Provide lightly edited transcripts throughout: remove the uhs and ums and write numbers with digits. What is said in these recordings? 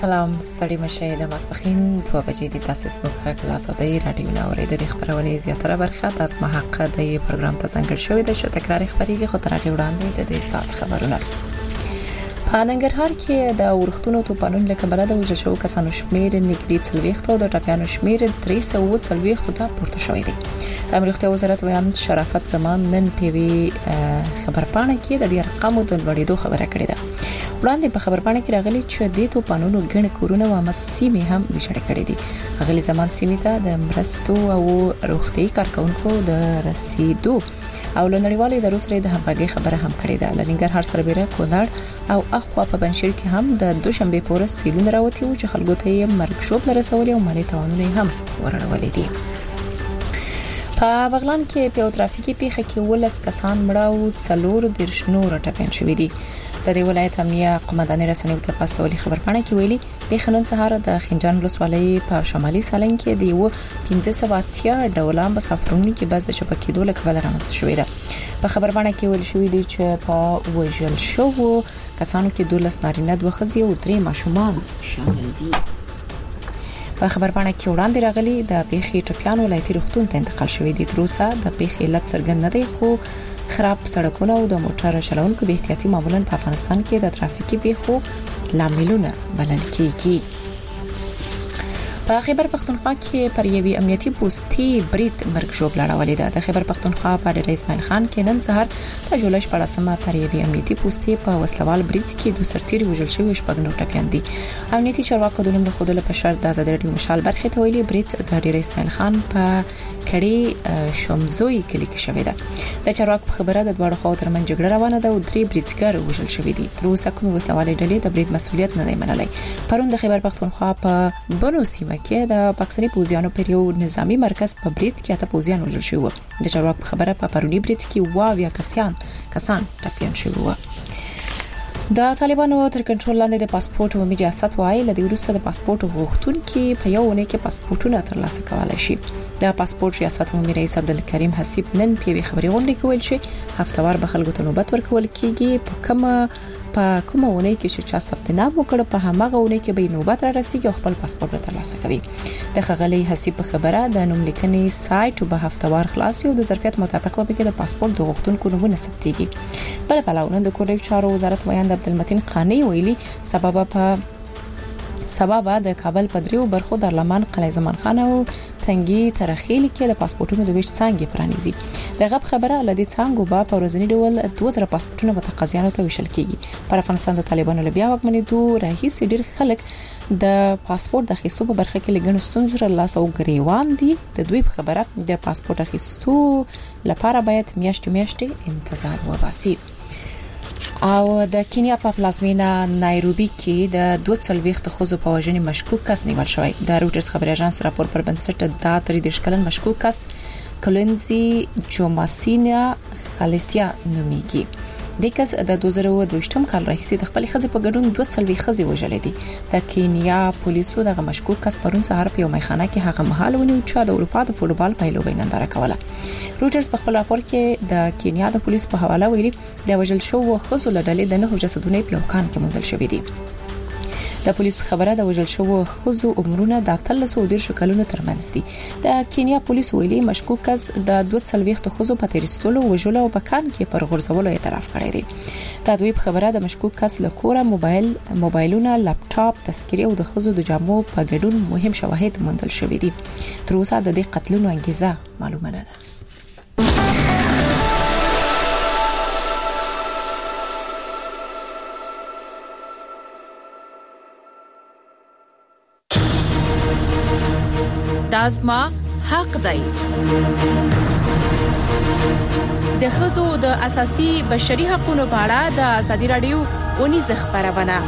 سلام ستړي مشه د ماسپخین 2 بجې د تاسیس په کلاس د رادیو ناوړې د خبرونه زیاتره برخه تاسو محقق د پروګرام ته څنګه شوې د شو تکرار خبريږي خو ترغه وړاندې د دې سات خبرونه په ننګرهار کې د ورښتونو توپانونو له کبله د وژل شوو کسانو شمېر نږدې 40 او د ټپيانو شمېر 340 ته پورته شوی دی. د امریکا وزارت ویان شرافت زمان نن پیوي خبرپاڼه کې د دې ارقامو د لوړېدو خبره کړې ده. وړاندې په خبرپاڼه کې راغلي چې د توپانونو ګڼ کورونه او مسیمه هم ویشل کړې دي. غلي زمان سیمه ته د مرستو او روغتي کارکونکو د رسیدو او لنړیوالې د روسرې د همغږي خبره هم کړې ده. لنګرهار سربېره کونړ او اخوا په بنشیر کې هم د دوشنبه پورې سیلونه راوتی او چې خلکو ته یې مرګ شوب لرسولې او مالي تاوانونه هم ورړولې دي. په بغلان کې په ترافیکي پیښه کې 12 کسان مړه او 4 نور ټپيان شوي دي. د دې ولایت امنیه قومندان رسنیو ته پاستولي خبرپاڼه کې ویلي د خنن سهار د خنجان ولسوالۍ په شمالي سالنګ کې د یو 1580 ډولان مسافرونو کې بس د شبکې دوله کول رامنځته شوې ده. په خبرپاڼه کې ویل شوې دي چې په وژل شوو کسانو کې 12 نارینه 2 ښځې او 3 ماشومان شامل دي. په خبرپاڼه کې وړاندې راغلي د پیښې ټپيان ولایتي روغتون ته انتقال شوې دي. تر اوسه د پیښې علت څرګند نه دی خو خراب سړکونه او د موټر چلونکو به احتیاطي معمولاً په افغانستان کې د ترافیکي پیښو لاملونه بلل کیږي. په خیبر پختونخوا کې پر یوې امنیتي پوسټي برید مرګ شوب لړولې ده. د خیبر پختونخوا په ډېر اسماعیل خان کې نن سهار د جولای 14مه پر یوې امنیتي پوسټي په وسلوال برید کې 2 سرتیري وژل شوي شپږ نور ټپيان دي. امنیتي چارواکو د نوم خودله په شرط د آزاد رادیو مشال برخه ته ویلي برید د ډېر اسماعیل خان په کړي شومزوي کلی کې شوې ده. د چارواکو په خبره د دوه خواو ترمن جګړه روانه ده او 3 بریدګر وژل شوي دي. تر اوسه کوم وسلوال ډلې د برید مسؤلیت نه دی منلای. پرون د خیبر پختونخوا په بنو سیمه کې د پاکستاني پوځیانو پر یو نظامی مرکز په برید کې اته پوځیان وژل شوي. د چارواکو په خبره په پرونی برید کې 22 کسان ټپيان شوي وو. د طالبانو تر کنټرول لاندې د پاسپورت او مجازات وایي لدی وروسته د پاسپورت غوښتونکو په یو ونه کې پاسپورتونه ترلاسه کولای شي. د پاسپورت ریاست عمومي رئیس عبدالکریم حسیب نن په خبري غونډه کې ویل چې هفتوار به خلکو ته نوبت ورکول کیږي په کومه ونه کې چې چا ثبت نام وکړ په هغه ونه کې به نوبت را رسیږي او خپل پاسپورت ترلاسه کوي. د خغلی حسیب په خبره د نوم لیکنې سایت به هفتوار خلاص یو د ظرفیت مطابق به کې د پاسپورت د غوښتونکو نمونه ثبتيږي. بل پلاونه د کورنۍ چارو وزارت ویاند عبدالمتین قانی ویلي سبب د کابل په دریو برخو د لمن قلعه زمان خان او تنګي ترخیل کې د پاسپورتونو د ویش څنګه پرانیزي. دغه خبره لدی څنګه په ورځنی ډول 2000 پاسپورتونه متقاضیانو ته ویشل کیږي. پر افغانستان د طالبانو له بیا وکمنې دوه رئیس ډیر خلک د پاسپورت د اخیستو په برخه کې لګن ستونزې لاس او غریوان دي. د دوی خبره د پاسپورت اخیستو لپاره باید میاشتې انتظار وباسي. او د کینیا په پلازمینه نایروبي کې د 240 خزو په وژنې مشکوک کس نیول شوی. د روټرز خبري اژانس راپور پر بنسټ د 3 کلن مشکوک کس کلنزي جوماسینا خالصیا نومیږي. د کس د 2022م کال راهیسې د خپل خزې په ګډون 240 خزې وژلې دي. د کینیا پولیسو د مشکوک کس پرون سهار په یو میخانه کې هغه مهال ونیو چې د اروپا د فوټبال پایلوبۍ ننداره کوله. روټرز په خپل راپور کې د کینیا د پولیسو په حواله ویلي د وژل شوو خزو له ډلې د 9 جسدونه په کان کې موندل شوې دي. د پولیس په خبره د وژل شوو خزو عمرونه د 13 کلونو ترمنځ دي. د کینیا پولیس ویلي مشکوک کس د 240 خزو په تیرستلو وژلو او په کان کې پر غورځولو اعتراف کړی دی. د دوی په خبره د مشکوک کس له کوره موبایلونه، لپټاپ، تذکرې او د خزو د جامو په ګډون مهم شواهد موندل شوي دي. تر اوسه د دې قتلونو انګیزه معلومه نه ده. دازما حق دی. د ښځو د اساسي بشري حقوقو په اړه د ازادي رادیو اونیز خبرونه.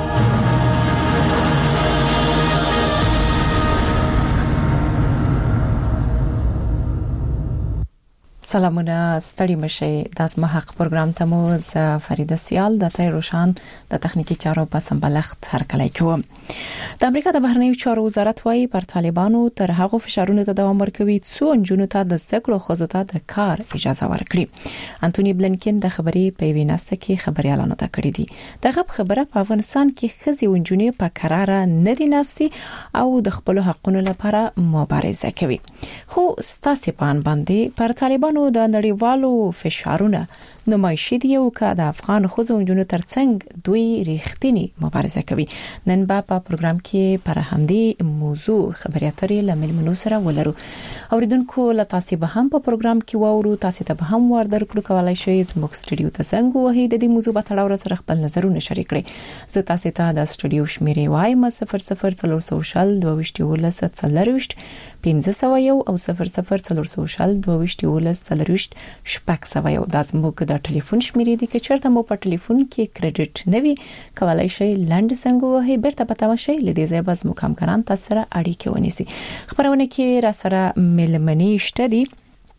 سلامونه ستړي مشي د اسمه حق پروګرام ته مو ز فریده سیال د تای روشان د تخنیکی چارو په سمبلخت هر کله کوم د امریکا د بهرنیو چارو وزارت وايي پر طالبانو تر هغه فشارونو ته دوام ورکوي څو انجونو ته د زده خو ته د کار اجازه ورکړي انټونی بلنکن د خبري په ویناسته کې خبري اعلان کړی دی دغه خبره په افغانستان کې خزي ونجونی په قرار نه دي ناستي او د خپل حقونو لپاره مبارزه کوي خو ستاسو پان باندې پر طالبانو د نړیوالو فشارونه نمایشي دی او که د افغان خوځونجونو ترڅنګ دوی ریښتینی مبارزه کوي نن په پروګرام کې پر همدې موضوع خبري اترې لملمنو سره ولرو اوریدونکو له تاسو به هم په پروګرام کې وورو تاسو ته به هم ور درکړو کولای شئ زموږ سټوډیو ته څنګه وهي د دې موضوع په تړاو سره خپل نظرونه شریک کړئ زه تاسو ته د سټوډیو شمیرې وایم 00 سوشل 22 1501 او 00 سوشل 22 شپږ سوي د زموږ د ټلیفون شمیرې دي چې چرته مو په ټلیفون کې کریډټ نوي کولای شي لند څنګه وهي برته پتا وشي لدې ځای باز مکمکران تاسو سره اړیکه ونیسي خبرونه کې را سره ملمنی شته دي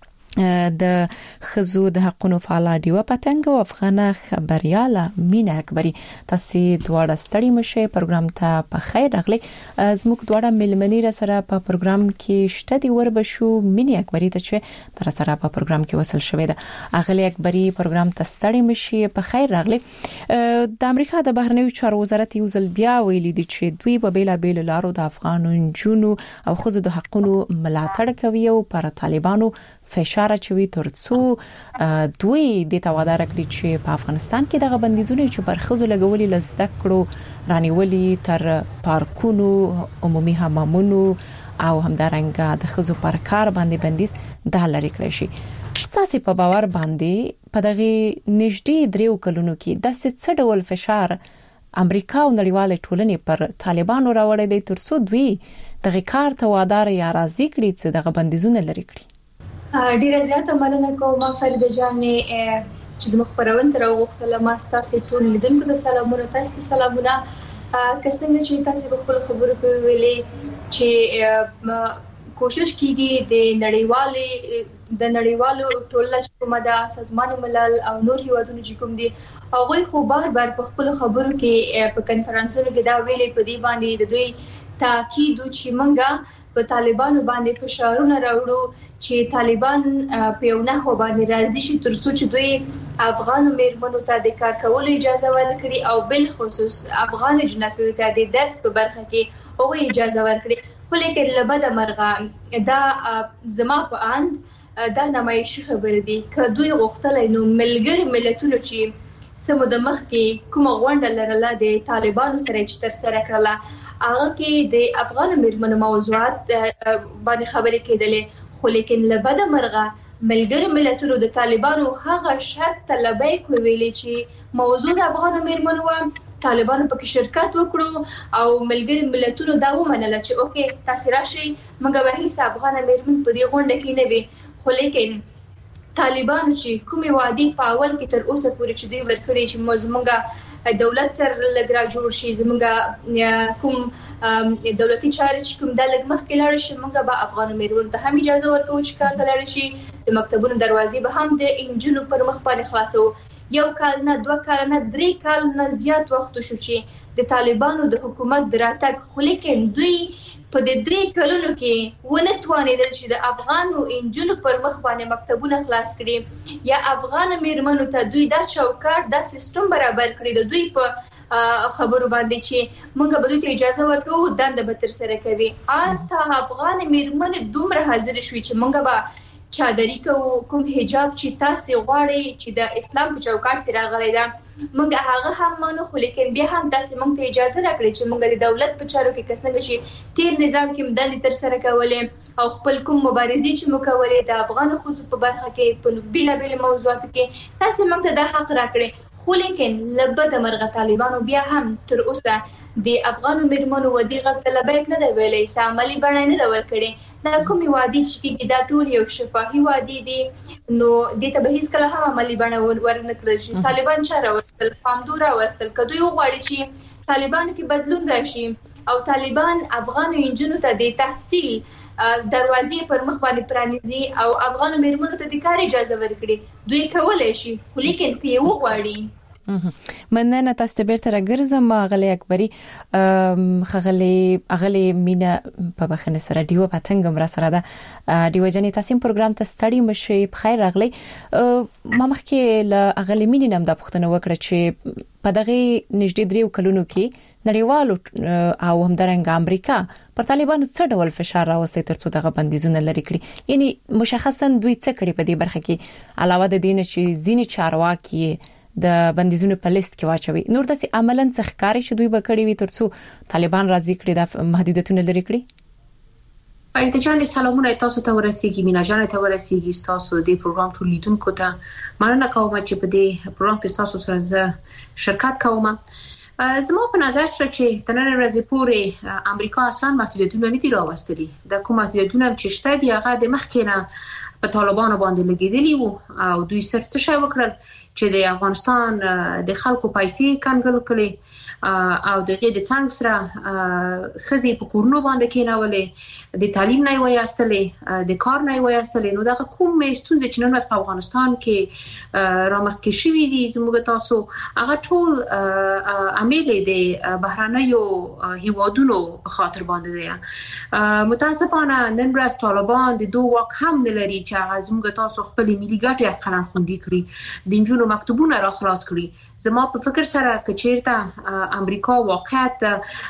د خزو د حقونو فعال دیو پتنګ او افغانه خبرياله مینا اکبری تاسو دواړه ستړي مشه پروګرام ته په خیر راغلي زموږ دواړه ملمنی را سره په پروګرام کې شته دي وربشو مینا اکبری ته چې تر سره په پروګرام کې وصل شوې ده اغلی اکبری پروګرام ته ستړي مشه په خیر راغلي د امریکا د بهرنیو چارو وزارت یو ځل بیا ویلي دي چې دوی په بیلا بیل لارو د افغانو جنونو او خزو د حقونو ملاتړ کوي او پر طالبانو فشار چوي ترڅو دوی د توادار کړی چې په افغانستان کې دغه بندیزونه چې پر خزو لګولي لزده کړو رانیولي تر پارکونو عمومي حمامونو او همدارنګه د خزو پر کار باندې بندیز د لری کړی شي تاسو په باور باندې په دغه نږدې دریو کلونو کې د څه ډول فشار امریکا او نړیواله ټولنې پر طالبانو راوړی دی ترڅو دوی دغه کار توادار یا راضي کړي چې دغه بندیزونه لری کړي ډیره زیاته مننه کوم فریده جانې چې زموږ خبرونه تر وغوښتل ما تاسو ټول لیدونکو ته سلامونه تاسو سلامونه که څنګه چې تاسو په خپل خبرو کې ویلي چې کوشش کیږي د نړیوالو ټولنې کومه د سازمان ملل او نور هیوادونو چې کوم دي هغه خو بار په خپل خبرو کې په کانفرنسونو کې دا ویلي په دې باندې د دوی تاکید چې منګه په طالبانو باندې فشارونه راوړو چې طالبان په یو نه باندې راضي شي ترڅو چې دوی افغان میرمنو ته د کار کولو اجازه ورکړي او بل خصوص افغان جنکو ته د درس په برخه کې او اجازه ورکړي خو لیکن لبد مرغه دا زما په اند دا نمایشي خبر دي که دوی غوښتل نو ملګری ملتونو چې سمو د مخ کې کومه غونډه لرله د طالبانو سره چې تر سره کړله هغه کې د افغان میرمنو موضوعات باندې خبرې کېدلې خو لیکن لبد مرغه ملګری ملتونو د طالبانو هغه شرط طلبای کوي چې موضوع د افغان میرمنو و طالبانو پکې شرکت وکړو او ملګری ملتونو دا ومنل چې اوکې تاسو راشي موږ به هیڅ افغان میرمن په دې غونډه کې نه وي خو لیکن طالبانو چې کومي وادي په اول کې تر اوسه پورې چې دوی ورکړي چې موږ دولت سره لګرا جوړ شي زموږ کوم دولتي چارې چې کوم د لګ مخ کې لاړ شي موږ به افغان میرمنو ته هم اجازه ورکوو چې کار ته لاړ شي د مکتبونو دروازې به هم د انجونو پر مخ باندې خلاصو یو کال نه 2 کال نه 3 کال نه زیات وخت شو چې د طالبانو د حکومت دراتګ خو لیکن دوی په دې 3 کلونو کې ونه توانیدل چې د افغانو انجونو پر مخ باندې مکتبونه خلاص کړي یا افغان میرمنو ته دوی دا چوکاټ دا سیستم برابر کړي د دوی په خبرو باندې چې موږ به دوی اجازه ورکوو دنده به تر سره کوي آلته افغان میرمن دومره حاضر شوي چې موږ به چادري کوم حجاب چې تاسو غواړئ چې د اسلام په چوکاټ کې راغلی دا موږ هغه هم مانو خو لیکن بیا هم تاسو موږ ته اجازه راکړئ چې موږ د دولت په چارو کې څنګه چې تیر نظام کې مدند تر سره کولې او خپل کوم مبارزې چې مو کولې د افغان خصوص په برخه کې په بیلابل موضوعاتو کې تاسو موږ ته د حق راکړئ خو لیکن لبد مرغه طالبانو بیا هم تر اوسه د افغان میرمنو ودی غږ طلبایک نه دی ویلې ساملی بڼه نه دا ورکړي دا کومي وادي چې دا ټول یو شفاهي وادي دي نو د ته به هیڅ کله هم عملی بڼه ورنه کړل شي طالبان چاره ورسل پامدورا ورسل کدوې غواړي چې طالبان کې بدلون راشي او طالبان افغان انجنونو ته د تحصیل دروازې پر مخ باندې پرانیزي او افغان میرمنو ته د کار اجازه ورکړي دوی کولای شي ولیکن که یو غواړي مننه تاسو ته بیرته راګرځم غلې اکبري غلې مینا په بخنه سره دیو پتنګم را سره ده دیو جنې تاسو پروګرام ته ستړي مشي په خیر راغلی ما مخکې ل غلې مینې نم د پښتنو وکړه چې په دغه نږدې 3 کلونو کې نړیوالو او همدارنګ امریکا پر طالبانو څه ډول فشار راوستي ترڅو دغه بندیزونه لري کړي یعنی مشخصا دوی څه کړي په دې برخه کې علاوه د دین چې ځینی چارواکي د بندیزونو په لیست کې واچوي نور داسې عملاً څه ښکاری چې دوی بکړي وي ترڅو طالبان راضي کړي د محدودیتونه لري کړي پایته جان سلامونه تاسو ته ورسیږي مینا جان ته ورسیږي تاسو د پروګرام ټول لیدونکو ته مننه کوم چې په دې پروګرام کې تاسو سره شرکت کوم زما په نظر سره چې تنن ورځې پورې امریکا اصلا محدودیتونه نه دي راوستلي د کوم محدودیتونه چې شته دي هغه د مخکینه په طالبانو باندې لګیدلی وو او دوی صرف څه شی وکړل چې د افغانستان د خلکو پیسې کنګل کړي او دغه د څنګه سره خزي په کورونو باندې کېناولې د تعلیم نه وایستلې د کار نه وایستلې نو دا کوم ستونزې چې نن ورځ په افغانستان کې رامخکې شوې دي زموږ تاسو هغه ټول عامل د بهرانيو هیوادونو په خاطر باندې دي متاسفانه نن ورځ طالبان د دوه واک هم نه لري چې هغه زموږ تاسو خپل ملي ګټې قلم خوندي کړي د جنونو مکتوبونه را خلاص کړي زما په فکر سره کچیرته امریکا واقعیت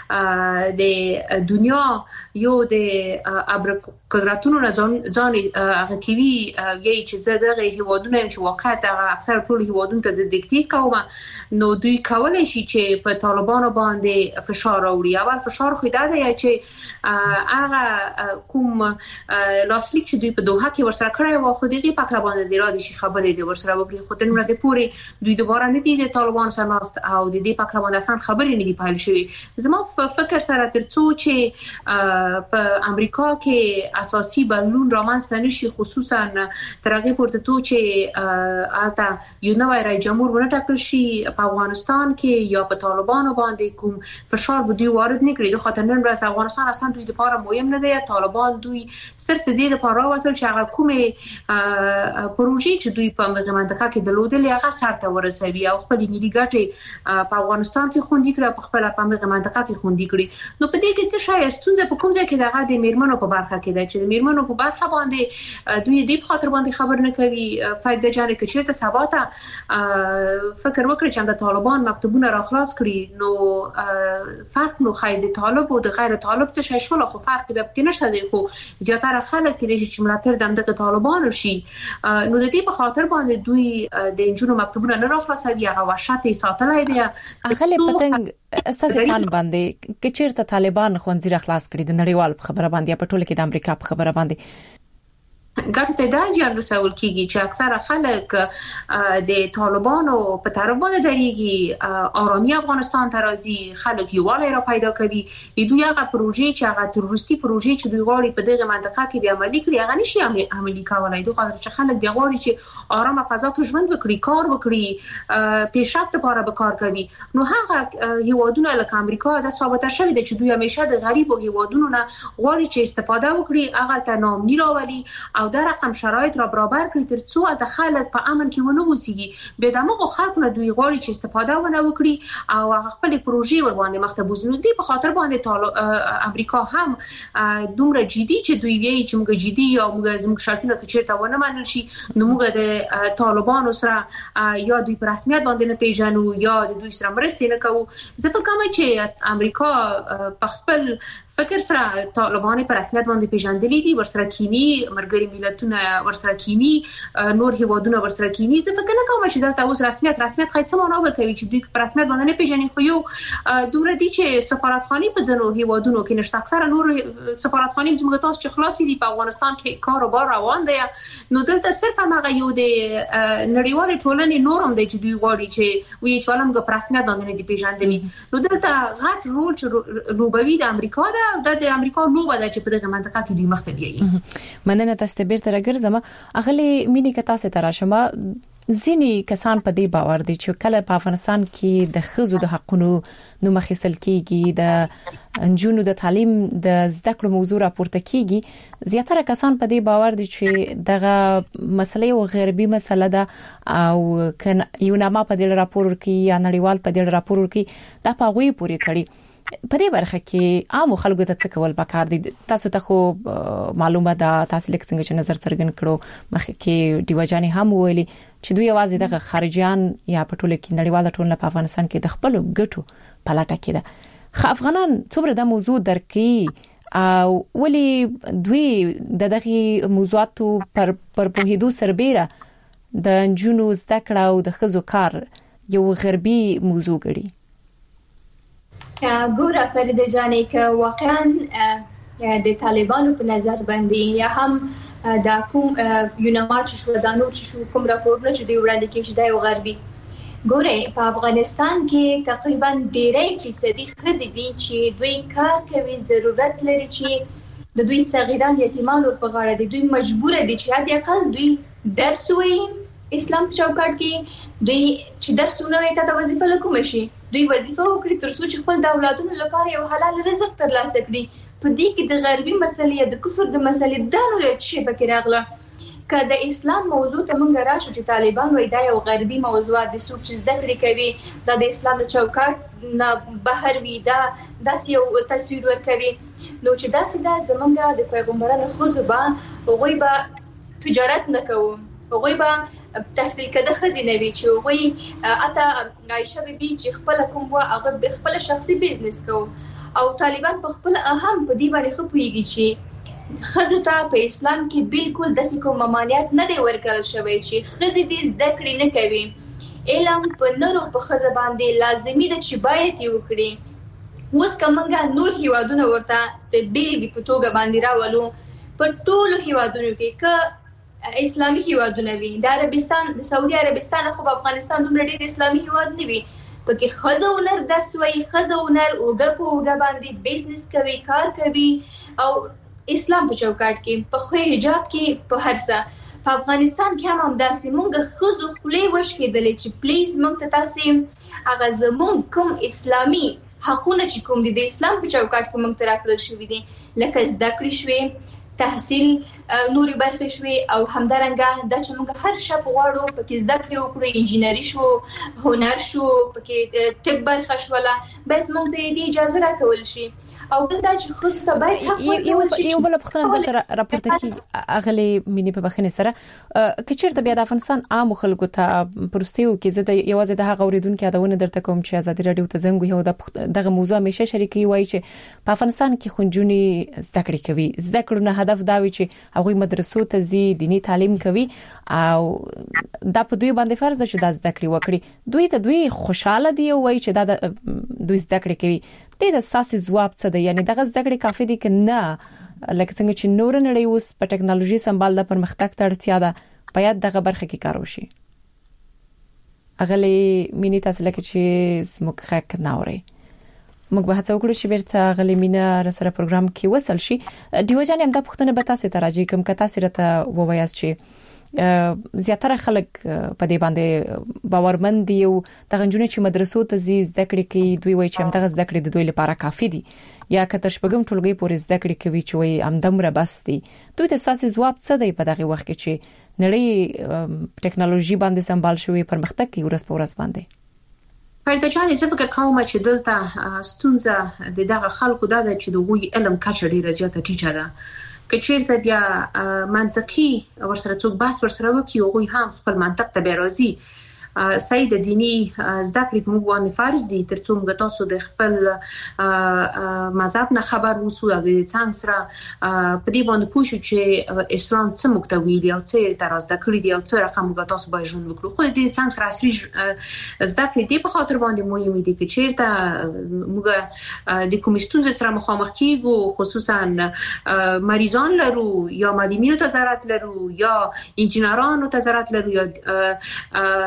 د دنیا یو د قدرتونو نه ځان هغه کوي یی چې زړه هیوادونه چې واقعیت اکثر ټول هیوادونو ته دیکتیت کوي نو دوی کولای شي چې په طالبانو باندې فشار راوړي اول فشار خو دا دی چې هغه کوم لاسلیک چې دوی په دوحه کې ورسره کړی و خو دغه پکړه باندې د رادي شي خبرې دی ورسره وکړي خو تر ورځې پورې دوی دوباره نه دي د طالبان سره ناست او د دې پکړه باندې اسان خبرې نه دی پایل شوی زما په فکر سره ترڅو چې په امریکا کې اساسي بدلون رامنځته نشي خصوصا ترغیب ورته تو چې البته یو نوې رئیس جمهور ورټاکل شي په افغانستان کې یا په طالبانو باندې کوم فشار به دوی وارد نکړي د خاطر نن ورځ افغانستان اصلا دوی لپاره مهم نه دی طالبان دوی صرف د دې لپاره راوتل چې هغه کومه پروژې چې دوی په منطقه کې درلودل هغه سرته ورسوي او خپل ملي ګټې په افغانستان کې خوندي کړي په خپل په منطقه کې خوندي کړي نو په دې کې څه شای ستونزه په کوم ځای کې دغه د میرمنو په برخه کې ده چې د میرمنو په برخه باندې دوی دې په خاطر باندې خبر نه کوي فائدہ جان کې چیرته سباته فکر وکړي چې د طالبان مکتوبونه را خلاص کړي نو فرق نو خید طالب او د غیر طالب څه شای شول خو فرق به کې نشته دی خو زیاتره خلک چې ملاتړ د طالبانو شي نو د دې په خاطر باندې دوی د انجونو مکتوبونه نه را خلاصوي هغه وحشت ساتلای دی اغلی پتنګ استاسې پلان باندې کې چیرته طالبان خوندې را خلاص کړي د نړیوال په خبره باندې په ټوله کې د امریکا په خبره باندې ګټه ته دا ځان رسول کیږي چې اکثره خلک د طالبانو په طرف باندې درېږي آرامي افغانستان ته راځي خلک یووالی را پیدا کوي دوی هغه پروژې چې هغه تروریستي پروژې چې دوی غواړي په دغه منطقه کې به عملي کړي هغه نشي عملي کولای دوی غواړي چې خلک به غواړي چې آرامه فضا کې ژوند وکړي کار وکړي پیشرفت لپاره به کار کوي نو هغه هیوادونه لکه امریکا دا ثابت شوی دی چې دوی همیشه د غریبو هیوادونو نه غواړي چې استفاده وکړي هغه ته نامني راولي او دا رقم شرایط را برابر کړی ترڅو د خلک په امن کې ونه وسیږي به دغه خلکو نه دوی غواړي چې استفاده ونه وکړي او خپل پروژې ور باندې مخته بوزنو دي په خاطر باندې امریکا هم دومره جدي چې دوی وایي چې موږ جدي او موږ زموږ شرطونه چیرته ونه منل شي نو موږ د طالبانو سره یا دوی په رسمیت باندې نه پیژنو یا د دوی سره مرسته نه کوو زه فکر کوم چې امریکا په خپل فکر سره طالبان په رسمیت باندې پیژندلې دي ورسره کینی مرګري ملتونه ورسره کینی نور هیوادونه ورسره کینی زه فکر نه کوم چې دا اوس رسمیت خای څه معنا وکوي چې دوی په رسمیت باندې نه پیژني خو یو دومره دي چې سفارتخانه په ځنو هیوادونو کې نشته اکثره نور سفارتخانه زموږ تاسو چې خلاصې دي په افغانستان کې کاروبار روان دی نو دلته صرف هغه یو د نړیوال ټولنې نورم دی چې دوی غواړي چې وی چې ولهم په رسمیت باندې نه پیژندلې نو دلته غټ رول چې لوبوي د امریکا د امریکا لوبه ده چې په دغه منطقه کې دوی مخته بیایي مننه تاسو ته بیرته راګرځم اغلی مینی که تاسو ته راشم ځینی کسان په دې باور دي چې کله په افغانستان کې د ښځو د حقونو نو مخېسل کیږي د انجونو د تعلیم د زده کړو موضوع راپورته کیږي زیاتره کسان په دې باور دي چې دغه مسلې او غیربي مسله ده او یو نامه په دې راپور کې یا نړیوال په دې راپور کې دا په غوي پوری تړي په دې برخه کې عام خلکو ته څه کول پکار دي تاسو ته خو معلومه ده تاسو لیک څنګه چې نظر څرګند کړو مخکې کې دیوجاني هم ویلي چې دوی आवाज دغه خارجيان یا په ټوله کې نړیواله ټولنه په افغانستان کې د خپل ګټو په لټه کې ده افغانان څومره د موضوع درکې او ولی دوی دغه موضوعاتو پر پوهېدو سربېره د جنونو زده کړه او د خزو کار یو غربي موضوع ګڼي ګوره فریده جانې که واقعا د طالبانو په نظر باندې یا هم د کوم یونامات شو د نور شو کوم راپورونه چې دی وړاندې کې چې د غربي ګوره په افغانستان کې تقریبا 1.5% خزې دي چې دوی کار کوي ضرورت لري چې د دوی صغیران یتیمان ور په غاړه دي دوی مجبور دي چې حتی اقل دوی درس وایي اسلام په چوکاټ کې دوی چې درسونه وایي ته د وظیفه لکوم شي دوی وظیفه وکړي تر څو چې خپل د اولادونو لپاره یو حلال رزق ترلاسه کړي په دې کې د غربي مسلې د کفر د مسلې دا نو چې پکې راغله که د اسلام موضوع ته مونږ راشو چې طالبان وایي دا یو غربي موضوع د څوک چې زده کړې کوي دا د اسلام د چوکاټ نه بهر وي دا داسې یو تصویر ورکوي نو چې داسې دا زمونږ د پیغمبرانو خزو به هغوی به تجارت نه کوو هغوی به تحصیل کده خزینه وی چې وای اته عائشه بیبي چې خپل کوم وا هغه خپل شخصي بزنس کو او طالبان په خپل اهم په دی باندې خپويږي چې خزو ته په اسلام کې بالکل د کوم ممانعت نه دی ورکړل شوی چې خزې دې زده کړې نه کوي علم په نورو په خزه باندې لازمي ده چې باید یو کړي اوس کومه نور هیوادونه ورته د بیلګې په توګه باندې راولو په ټولو هیوادونو کې ک اسلامي هیوادونه وي د عربستان د سعودي عربستان خو په افغانستان دومره ډېر اسلامي هیواد نه وي پکې خزه ونر درس وایي خزه ونر اوګه په اوګه باندې بزنس کوي کار کوي او اسلام په چوکاټ کې په خو حجاب کې په هر څه په افغانستان کې هم داسې مونږ خزو خولې وش کېدلې چې پلیز مونږ ته تاسو هغه زمون کوم اسلامي حقونه چې کوم دي د اسلام په چوکاټ کې مونږ ته راکړل شوی دي لکه زده کړې شوي تحصیل نوري برخې شوي او همدارنګه د چې موږ هر شپ غواړو پکې زده کړې وکړو انجینری شو هنر شو پکې طب برخه شوله باید موږ ته دې اجازه راکول شي او دا چې خصوص ته باید یو بل پختنه د راپورته کې اغلی مینی په بخنه سره کچیرته بیا د افغانستان عام خلکو ته پرستیو کې زده یوازې د غوریدونکو یادونه درته کوم چې ازادي رادیو ته زنګ یو دغه موضوع همیشه شریکي وای چې په افغانستان کې خنجونی زده کړې کوي زده کړو نه هدف دا وي چې هغه مدرسو ته زی دینی تعلیم کوي او دا په دوی باندې فرض ده چې د زده کړې وکړي دوی خوشاله دي وای چې دا دوی زده کړې کوي د اساسي ځواب څه دی یعنی دغه زده کړې کافي دي که نه لکه څنګه چې نور نړۍ اوس په ټکنالوژي سمبال د پرمختګ ته اړتیا ده باید دغه برخه کې کار وشي اغلی مینی تاسو لکه چې سموک خک ناوري موږ به هڅه وکړو چې بیرته غلی مینا سره پروګرام کې وصل شي دیو جان هم د پښتنه به تاسو ته راځي کوم کته سره ووایاست چې زیاتره خلک په دې باندې باورمند دي او د غنجونې چې مدرسو ته زده کړې کوي دوی وایي چې هم دغه زده کړې د دوی لپاره کافي دي یا کتر شپږم ټولګي پورې زده کړې کوي چې وایي هم دمره بس دي دوی ته اساسي ځواب څه دی په دغه وخت کې چې نړۍ ټکنالوژي باندې سمبال شوی پرمختګ کوي ورځ په ورځ باندې فردا جان زه فکر کوم چې دلته ستونزه د دغه خلکو د چې دوی علم کچه ډیره زیاته ټیټه ده کچیرته بیا منطقي ورسره څوک بحث ورسره وکي او هم خپل منطق ته بیروزي سید دینی زده کړې په موږ باندې فرض دي ترڅو موږ تاسو د خپل مذهب نه خبر وسو او د څنګه سره په دې باندې پوښتنه چې اسلام څه موږ ته ویلي او څه تر زده کړې دي او څه رقم موږ تاسو به ژوند وکړو خو دې څنګه سره اصلي زده کړې دي په خاطر باندې مهمه دي چې چیرته موږ د کومستون سره مخامخ کیږو خصوصا مریضان لرو یا معلمینو ته ضرورت لرو یا انجینرانو ته ضرورت لرو یا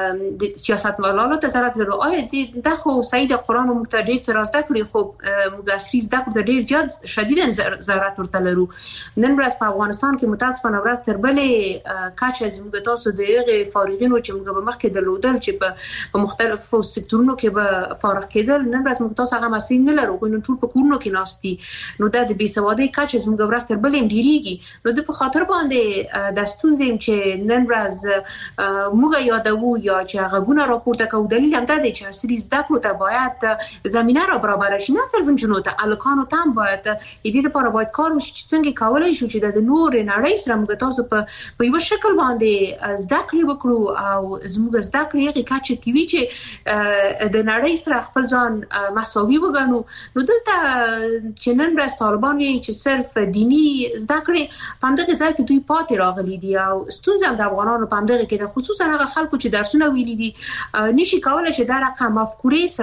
د سیاستمدارانو ته ضرورت لرو. آیا د خو سید قرآن موږ ته ډیر څه راځي کړی خو موږ عصري زده کړو ډیر زیات شدیداً ضرورت ورته لرو. نن ورځ په افغانستان کې متاسفانه ورځ تر بلې کاچ زموږ تاسو د هغه فارغینو چې موږ به مخکې درلودل چې په مختلفو سکتورونو کې به فارغ کېدل، نن ورځ موږ تاسو هغه مسایل نه لرو. نو ټول په کورونو کې ناشتي، نو د بېسوادۍ کاچ زموږ ورځ تر بلې ډیریږي. نو د په خاطر باندې د ستونزې چې نن ورځ موږ یادوو یا چې هغه راپورته کوو، دلیل هم دا دی چې عصري زده کړو ته باید زمينه را برابر شي. نه صرف جنونو ته الکانو ته باید دې لپاره باید کار وشي چې څنګه کولای شو چې د نور نړۍ سره موږ تاسو په یو شکل باندې زده کړې وکړو او زموږ زده کړې هغه کچه کوي چې د نړۍ سره خپل ځان مساوي وګڼو. نو دلته چې نن ورځ طالبان یې چې صرف دینی زده کړې په همدغه ځای کې دوی پاتې راغلي دي او ستونزه د افغانانو په همدغه کې ده، خصوصا هغه خلکو چې درسونه ویلي دي نشي کولای چې دا رقم مفکورې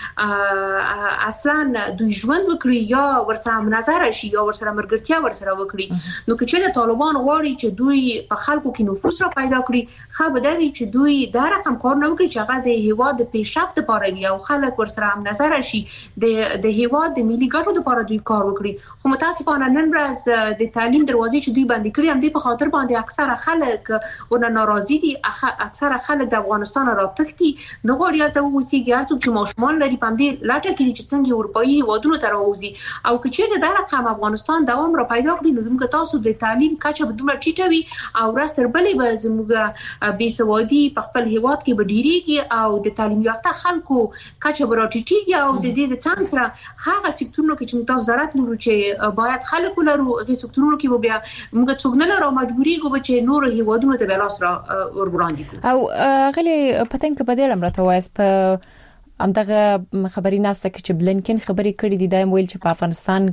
سره اصلا دوی ژوند وکړي یا ورسره مناظره شي یا ورسره مرګرتیا ورسره وکړي. نو که چې طالبان غواړي چې دوی په خلکو کې نفوذ را پیدا کړي، خو به دا وي چې دوی دا رقم کار نه وکړي چې هغه د هیواد د پیشرفت لپاره وي او خلک ورسره مناظره شي، د هیواد د ملي ګټو لپاره دوی کار وکړي. خو متاسفانه نن ورځ د تعلیم دروازې چې دوی باندې کړی هم دی په خاطر باندې اکثره خلک ونه ناراضي دي، اکثره خلک د افغانستان راپتختي د غوړیا ته ووسیږي هر څوک چې ماشومان لري په دې لاټه کې چې څنګه اروپאי هیوادونو ته راوځي. او که چیرې دا رقم افغانستان دوام را پیدا کړي نو موږ تاسو د تعلیم کچه به دومره ټیټه وي او ورځ تر بلې به زموږ بېسوادي په خپل هیواد کې به ډیریږي او د تعلیم یافته خلکو کچه به راټیټیږي او د دې د څنګه سره هغه سکتورونو کې چې تاسو ضرورت لرو چې باید خلک ولرو هغه سکتورونو کې به بیا موږ څوک نه لرو مجبورېږو چې نور هیوادونو ته بلاس را ورګراندي کو. او غلي پتن کې بدل امرته وایس په همدغه خبري ناسته کې چې بلنکن خبري کړې دي دایم ویل چې په افغانستان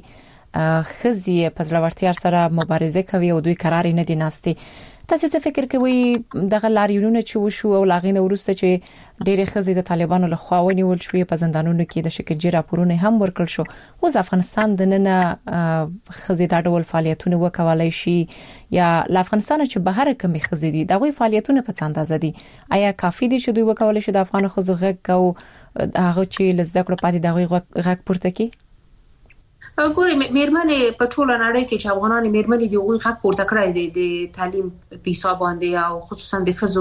کې خزي په ځلورتیا سره مبارزه کوي او دوی قرار نه دي ناستي. تاسو څه فکر کوئ دغه لاریونونه چې وشو او لاغینه ورسته چې ډېر خزي د طالبانو له خوا ونیول شوې په زندانونو کې د شکل جې راپورونه هم ورکړل شو، اوس افغانستان د نن خزي د ډول فعالیتونه وکولای شي یا ل افغانستان چې بهر کومي خزي دي دغه فعالیتونه په څه اندازه دي؟ آیا کافي دي چې دوی وکولای شي د افغان خزو غږ او هغه چې لزده کړو پاتې دغه غږ پورته کړي؟ ګوري مېرمنې په ټوله نړۍ کې چې افغانان مېرمنې دی غوښ حق پورته کړی دی د تعلیم په حساب باندې او خصوصا د خزو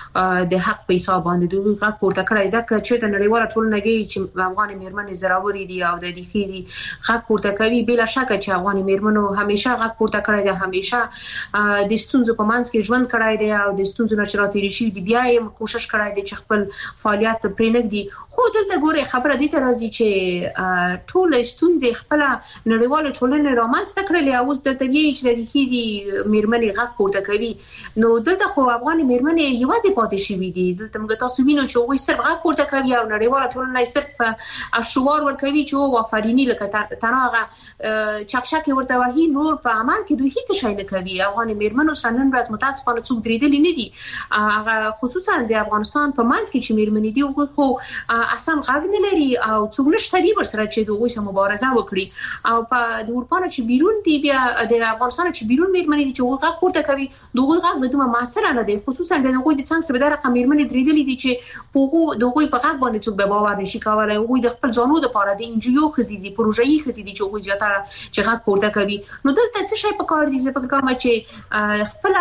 د حق په حساب باندې دوی حق پورته کړی دا چې د نړیواله ټولنه کې چې افغان مېرمنې زراوري دي او د دخيلي حق پورته کوي بلا شک چې افغان مېرمنو همیشه حق پورته کړی دی، همیشه د ستونزو په منځ کې ژوند کړی دی او د ستونزو نه چرته شي دی بیا یې کوشش کړی دی چې خپل فعالیت پرېنګدي. خو دلته ګوري خبره دي ته راځي چې ټول ستونزې خپل نړیواله ټولنه رامنځته کړلې او اوس دلته وی چې د دې مېرمنې غږ پورته کوي. نو دلته خو افغان مېرمنې یوازې پاتې شي دي، دلته موږ تاسو وینو چې وایي صرف غږ پورته کوي او نړیواله ټولنه صرف اشوار ورکوي چې او آفرینی لکه تناغه چکشک ورته وایي، نور په عمل کې دوی هیڅ شي نه کوي. افغان مېرمنو سنن ورځ متاسفانه څوک درېدل نه دي، خصوصا د افغانستان په منځ کې چې مېرمنې دي خو اصلا غږ نه لري او څوک نشته دي ورسره چې دوی سره مبارزه وکړي. او په د اروپا چې بیرون دی بیا د افغانستان چې بیرون مېرمنې چې غږ پورته کوي دوی غږ به دومره موثر نه دی، خصوصا د نوې د څنګه سره د رقم مېرمنې درېدلې دي چې په دوی په غږ باندې څوک به باور نشي کولای. دوی د خپل ځانو لپاره د انجیو خزي دي پروژې خزي دي چې دوی زیاتره چې غږ پورته کوي. نو دلته څه شي په کار دي زه فکر کوم چې خپل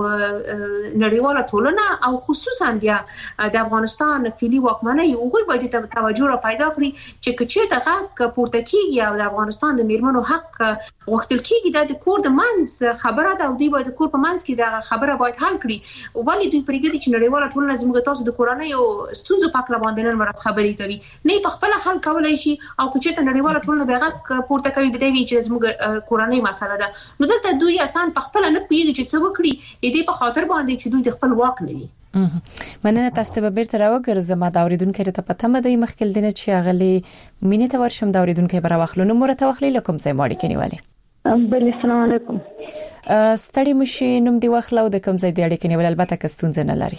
نړیواله ټولنه او خصوصا بیا د افغانستان فعلی واکمنۍ دوی باید توجه را پیدا کړي چې کچې د غږ پورته کیږي او د افغانستان د مېرمنو حق وختل کیږي د کور د منځ خبره ده او دوی باید د کور په منځ کې د خبره باید حل کړي. ولی دوی پرېږدي چې نړیواله ټولنه زموږ تاسو د کورنۍ او ستونزو په اړه باندې نن ورځ خبرې کوي نه په خپل حل کولای شي او چې ته نړیواله ټولنه به غږ پورته کوي به دی چې زموږ کورنۍ مسله ده. نو دلته دوی اسان په خپل نه پیږي چې څه وکړي دې په خاطر باندې چې دوی د خپل واک نه دي. مننه تاسو ته بیرته راوګرځم دا اوریدونکو ته پته مده مخکل دینه چې اغلی مینه ته ورشم دا اوریدونکو به راوخلو نو مرته وخلی لکم ځای ماړی کنيواله. بل السلام علیکم. ستړي مشي نوم دی وخلو د کوم ځای دی اړیکې نیول البته کستون نه لري.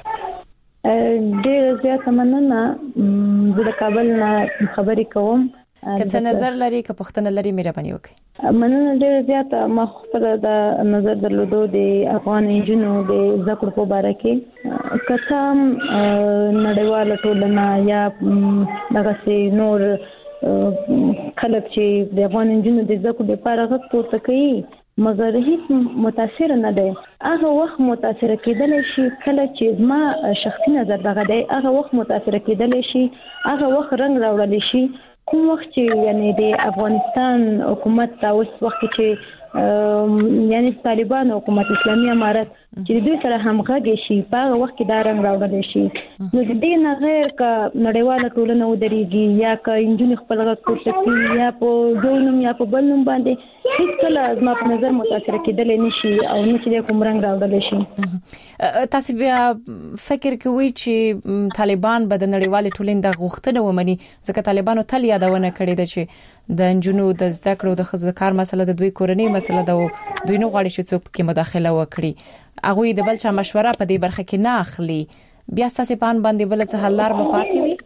ډیر زیات مننه د کابل نه خبرې کوم. که څه نظر لري که پښتنه لري مهرباني وکړئ. مننه ډېر زیات. ما خپل د نظر درلودو د افغان انجونو د ذکر په اړه کې کتم نړیواله ټولنه یا دغه نور خلک چې د افغان انجونو د ذکر لپاره غږ پورته کوي مګر هیڅ متاثر نه دی. هغه وخت متاثر کېدل شي کله چې ما شخصي نظر دغه دی، هغه وخت متاثر کېدل شي، هغه وخت رنگ راوړل شي کوم وخت چې یعنی د افغانستان حکومت اوس وخت چې یعنی طالبان حکومت اسلامي امارت چې دوی سره همغږي شي په هغه وخت کې دا رنگ راوړل شي. نو د دې نه غیر ک نړیواله ټولنه ودرېږي یا ک انجونی خپل غږ پورته کوي یا په دوینم یا په بلنم باندې هیڅ کله زما په نظر متاثر کېدل نشي او نه چې کوم رنگ راوړل شي. تاسو بیا فکر کوئ چې طالبان به د نړیوالې ټولنې د غوښتنه ومني ځکه طالبانو تل یادونه کړې ده چې د انجونو د زده کړو د ښځو کار مسله د دوی کورنۍ مسله ده او دوی نه غواړي چې څوک پکې مداخله وکړي. هغه د بل چا مشوره په دې برخه کې نه اخلي. بیا ساسي پان باندې بل څه حل لار به پاتې وي.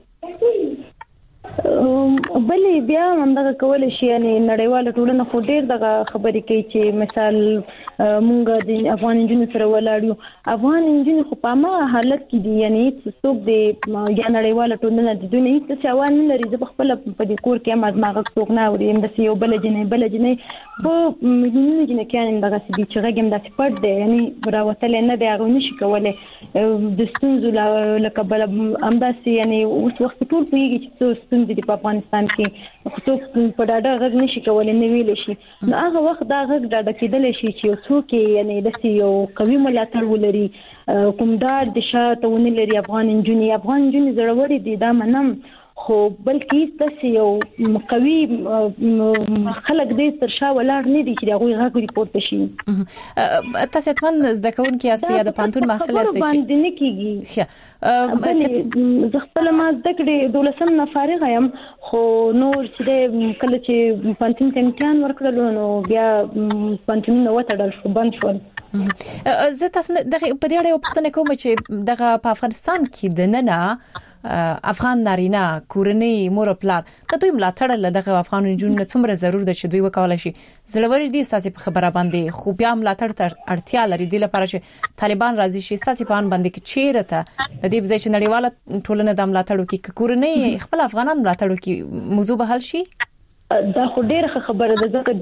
بلې بیا همدغه کول شي یعنی نړیواله ټولنه خو ډېر دغه خبرې کوي چې مثال مونږ د افغان انجونو سره ولاړو. افغان انجونو خو په ما حالت کې دي یعنی څوک د یا نړیواله ټولنه د دوی نه څه اوان نه لري. زه خپل په دې کور کې ما زما غږ څوک نه اوري د یو بل جنې په مليونونو جنکیان دغه سبي چې غږم د سپورت دی یعنی راوتل نه دی هغه نشي کولای د ستونزو لکه بل امداسي یعنی اوس وخت ټول پیږي چې د افغانستان کې خصوص په ډاډه غږ نشي کولای نه ویل شي. نو هغه وخت دا غږ ډاډه کېدل شي چې څوک یعنی د یو قوي ملاتړ ولري کوم ډار د شاته ونی لري. افغان انجونی زړوري دي دا منم خو بلکې تاسو یو قوي خلک دې تر شا ولاړ نه دي چې هغه غږ ریپورت شي. تاسو ته زده کوونکي یاست یا د پانتون محصل یاست باندې نه کیږي. زه خپل ما زده کړې 12 نه فارغ یم خو نور چې کله چې پانتون ته امتحان ورکړل نو بیا پانتون نو وټړل شو بند شول. زه تاسو دغه په دې اړه پوښتنه کوم چې دغه په افغانستان کې د نننه افغان نارینه کورنۍ مور او پلار ته دوی ملاتړ له دغه افغان جنونو څومره ضرور ده چې دوی وکولای شي زړوري دي ساسي په خبره باندې خو بیا ملاتړ ته اړتیا لري د لپاره چې طالبان راضي شي ساسي په باندې کې چیرته د دې بځای چې نړیواله ټولنه د ملاتړو کې کورنۍ خپل افغانان ملاتړو کې موضوع به حل شي. دا خو ډېر خبره ده ځکه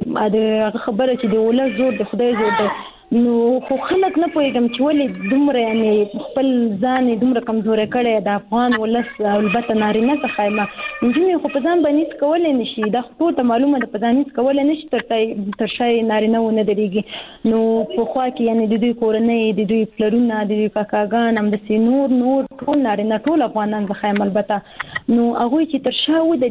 د خبره چې د ولر زور د خدای زور ده نو خو خلک نه پوهیږم چې ولې دومره یعنی خپل ځان دومره کمزوري کړي د افغان ولس البته نارینه څخه ما انجونی خو په ځان باندې کولای نشي دا خو ته معلومه ده په ځان کولای نشي تر شای نارینه ونه دريږي. نو په خوا کې یعنی د دوی کورنۍ د دوی پلرونه د دوی کاکاګان هم د نور ټول نارینه ټول افغانان ځخه البته نو هغه چې تر شا و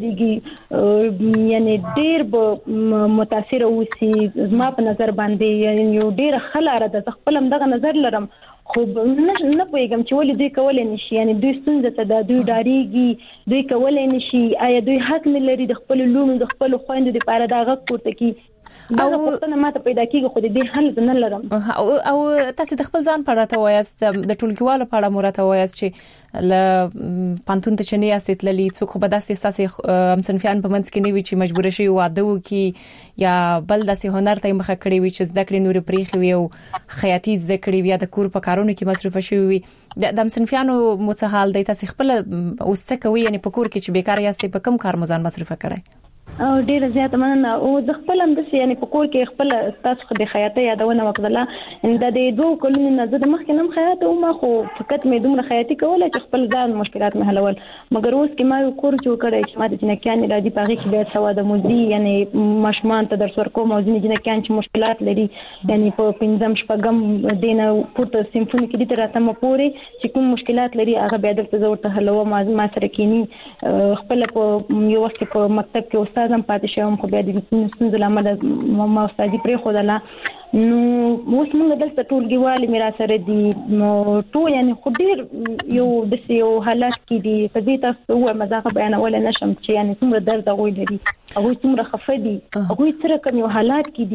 دريږي یعنی ډېر به متاثر اوسي. زما په نظر باندې یعنی یو ډېر خلاره ده خپل هم دغه نظر لرم خو نه پوهیږم چې ولې دوی کولای نشي یعنی دوی ستونزه ته د دوی ډاریږي دوی کولای نشي آیا دوی حق نه لري د خپل لونو د خپل خويندو لپاره دا غږ پورته کی دا پوښتنه ماته پیدا کیږي خو دې حل نه لرم. او تاسو د خپل ځان په اړه ته وایاست د ټولګیوالو په اړه مرته وایاست چې ل پانتون ته چني است للی څوک په داسې تاسو همصنفیان په منځ کې نیوي چې مجبور شي واده وکي یا بل داسې هنر ته مخه کړی وي چې زده کړې نور پریخي وي او خیاطي زده کړې وي د کور په کارونو کې مصرف شي وي د همصنفیانو متحال د تاسو خپل اوس څه کوي یعنی په کور کې چې بیکار یاست په کم کار مزان مصرف کړئ؟ او ډیره زیاته مننه او د خپل هم د یعنی په کور کې خپل تاسو د خیاطه یادونه وکړه ان د دوه کلونو نه زه د مخکې نم خیاطه او ما خو فقط مې دومره خیاطي کوله چې خپل ځان مشکلات مې حلول مګر اوس کې ما یو کور جوړ کړی چې ما د جنکیان راځي پاږي کې بیا سوا د موزي یعنی مشمان ته درس ورکوم او ځینې جنکیان چې مشکلات لري یعنی په پنځم شپږم دینه پورته سیمفوني کې د راته مپوري چې کوم مشکلات لري هغه بیا درته ورته حلوه ما سره کینی خپل په یو وخت په مکتب کې استاد هم پاتې شوم خو بیا د ستونزو لامل ما استادي پرې خدلا نو اوس موږ دلته ټولګیوالي میرا سره دي نو ټول یعنی خو ډیر یو حالت کې دي په دې تاسو مزاق بیانول نشم چې یعنی څومره درد غوي لري هغه څومره خفه دي هغه سره کوم یو حالت کې دي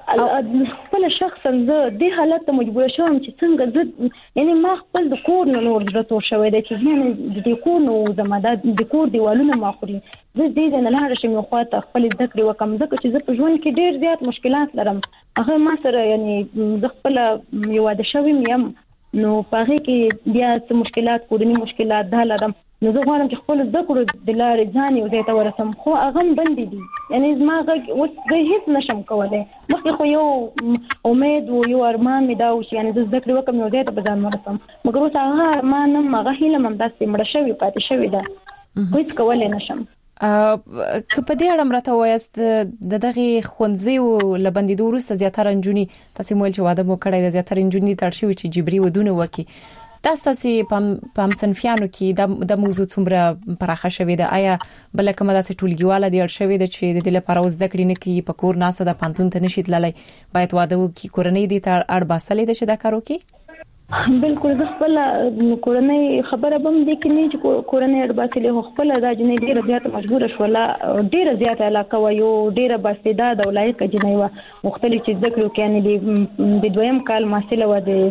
خپل شخصا زه د حالت ته مجبور شوم چې څنګه زه یعنی ما خپل د کور نور درته شوې ده چې یعنی د کور نو زماده د کور دیوالونه ما خوري زه دې نه لاره شم خو ته خپل ذکر وکم ځکه چې زه په ژوند کې ډېر زیات مشکلات لرم هغه ما سره یعنی زه خپل یو واده شوم یم نو پاره کې بیا څه مشکلات کورنی مشکلات ده لرم نو زه غواړم چې خپل ذکر د لارې ځان یو ځای ته ورسم خو هغه بند دي یعنی زما اوس زه هیڅ نشم کولای مخکې خو یو امید او یو ارمان مې دا و چې یعنی زه ذکر وکم یو ځای ته بځان ورسم مګر اوس هغه ارمان هغه هیله مم داسې مړ شوی پاتې شوی ده هیڅ کولای نشم که په دې اړه مرته وایست د دغه خونځي او لبندې دوروسته زیاتره انجونی تاسو مول چې واده مو کړی د زیاتره انجونی ترشي چې جبري ودونه وکي تاسو په صنفیانو کې د موضوع څومره پراخه شوې ده آیا بل کومه داسې ټولګیواله دی شوې ده چې د دې لپاره اوس د کړي نه کې په کور ناسه د پانتون ته نشي تللی باید واده وکي کورنۍ دي ته اړ باسلې ده چې دا کار وکي بالکل زه خپل کورنۍ خبره بم دي کې نه چې کورنۍ اړ باسلې خپل د جنې ډیره زیات مجبور شوله ډیره زیات علاقه و یو ډیره باستعداد او لایق جنې و مختلف چې ذکر وکړي د دویم کال محصله و د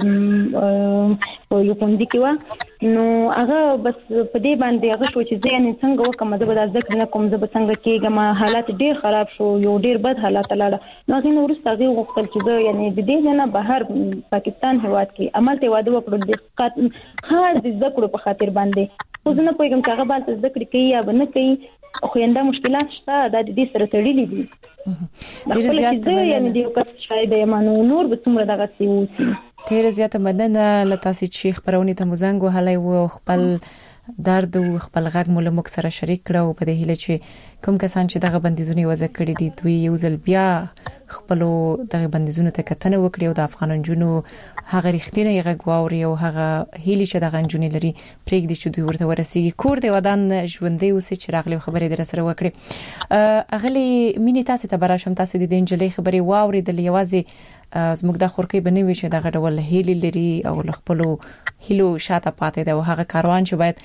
یو پوندې کې و نو هغه بس په دې باندې هغه شو چې زه نه څنګه وکم زه به ذکر نه کوم زه به څنګه کېږم حالات ډیر خراب شو یو ډیر بد حالات لاړه نو هغه ورسته هغه وختل چې زه یعنی د دې نه بهر پاکستان هواد کې عمل ته واده وکړل د خاص د ذکر په خاطر باندې خو زه نه پوهیږم چې هغه باندې ذکر کوي یا نه کوي خو انده مشکلات شته د دې سره تړلې دي ډیر زیات یعنی د یو کس شاید یمنو نور به څومره دغه سی وسی ډیر زیات مننه لتاسې چې خبرونه ته مزنګ وهلای و خپل درد او خپل غږ مول مک سره شریک کړو په دې هیله چې کوم کسان چې دغه بندیزونه وځ کړی دي دوی یو ځل بیا خپل دغه بندیزونه ته کتنه وکړي او د افغان جنونو هغه رښتینی غږ واوري او هغه هیله چې دغه جنونی لري پرېږدي چې دوی ورته ورسیږي کور دی ودان ژوندې اوسې چې راغلي خبرې در سره وکړي اغلی مینه تاسو ته براشم تاسو د دې انجلۍ خبرې واوري د لیوازي زموږ د خورکې بنوي چې دغه ډول هیلې لري او خپل هیلو شاته پاتې ده او هغه کاروان چې باید